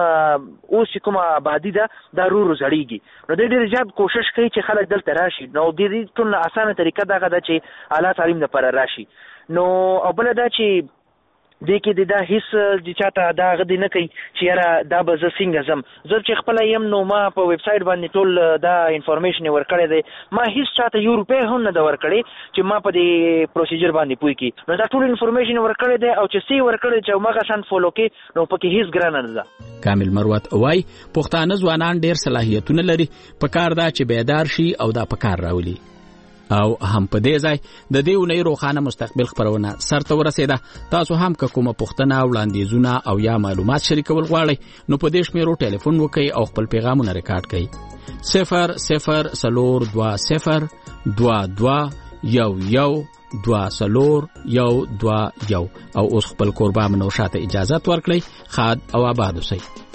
چې کوم آبادي ده دا رو زړیږي نو دوی ډېر زیات کوشش کوي چې خلک دلته راشي نو د دې ټول اسانه طریقه دغه ده چې اعلی تعلیم لپاره راشي نو او بله دا چې دې کې دا هیڅ چې چاته دا غدي نه کوي چې یاره دا به زه څنګه ځم زه چې خپله یم نو ما په ویب سایټ باندې ټول دا انفارمیشن ورکړی دی ما هیڅ چاته یو روپۍ هم نه ده ورکړی چې ما په دې پروسیجر باندې پوه کړي نو دا ټول انفارمیشن ورکړی دی او چې څه ورکړی چې هماغه شان فالو کړي نو پکې هیڅ ګرانه نه ده. کامل مروت وایي پښتانه ځوانان ډېر صلاحیتونه لري په کار دا چې بیدار شي او دا په کار راولي او هم په دې ځای د دې اونۍ روښانه مستقبل خپرونه سرته ورسېده. تاسو هم که کومه پوښتنه وړاندیزونه او یا معلومات شریکول غواړئ نو په دې شمیرو ټلیفون وکړئ او خپل پیغامونه ریکارډ کړئ 000221122 او اوس خپل کوربه منو شاته اجازه ورکړئ. خاد او آباد اوسئ.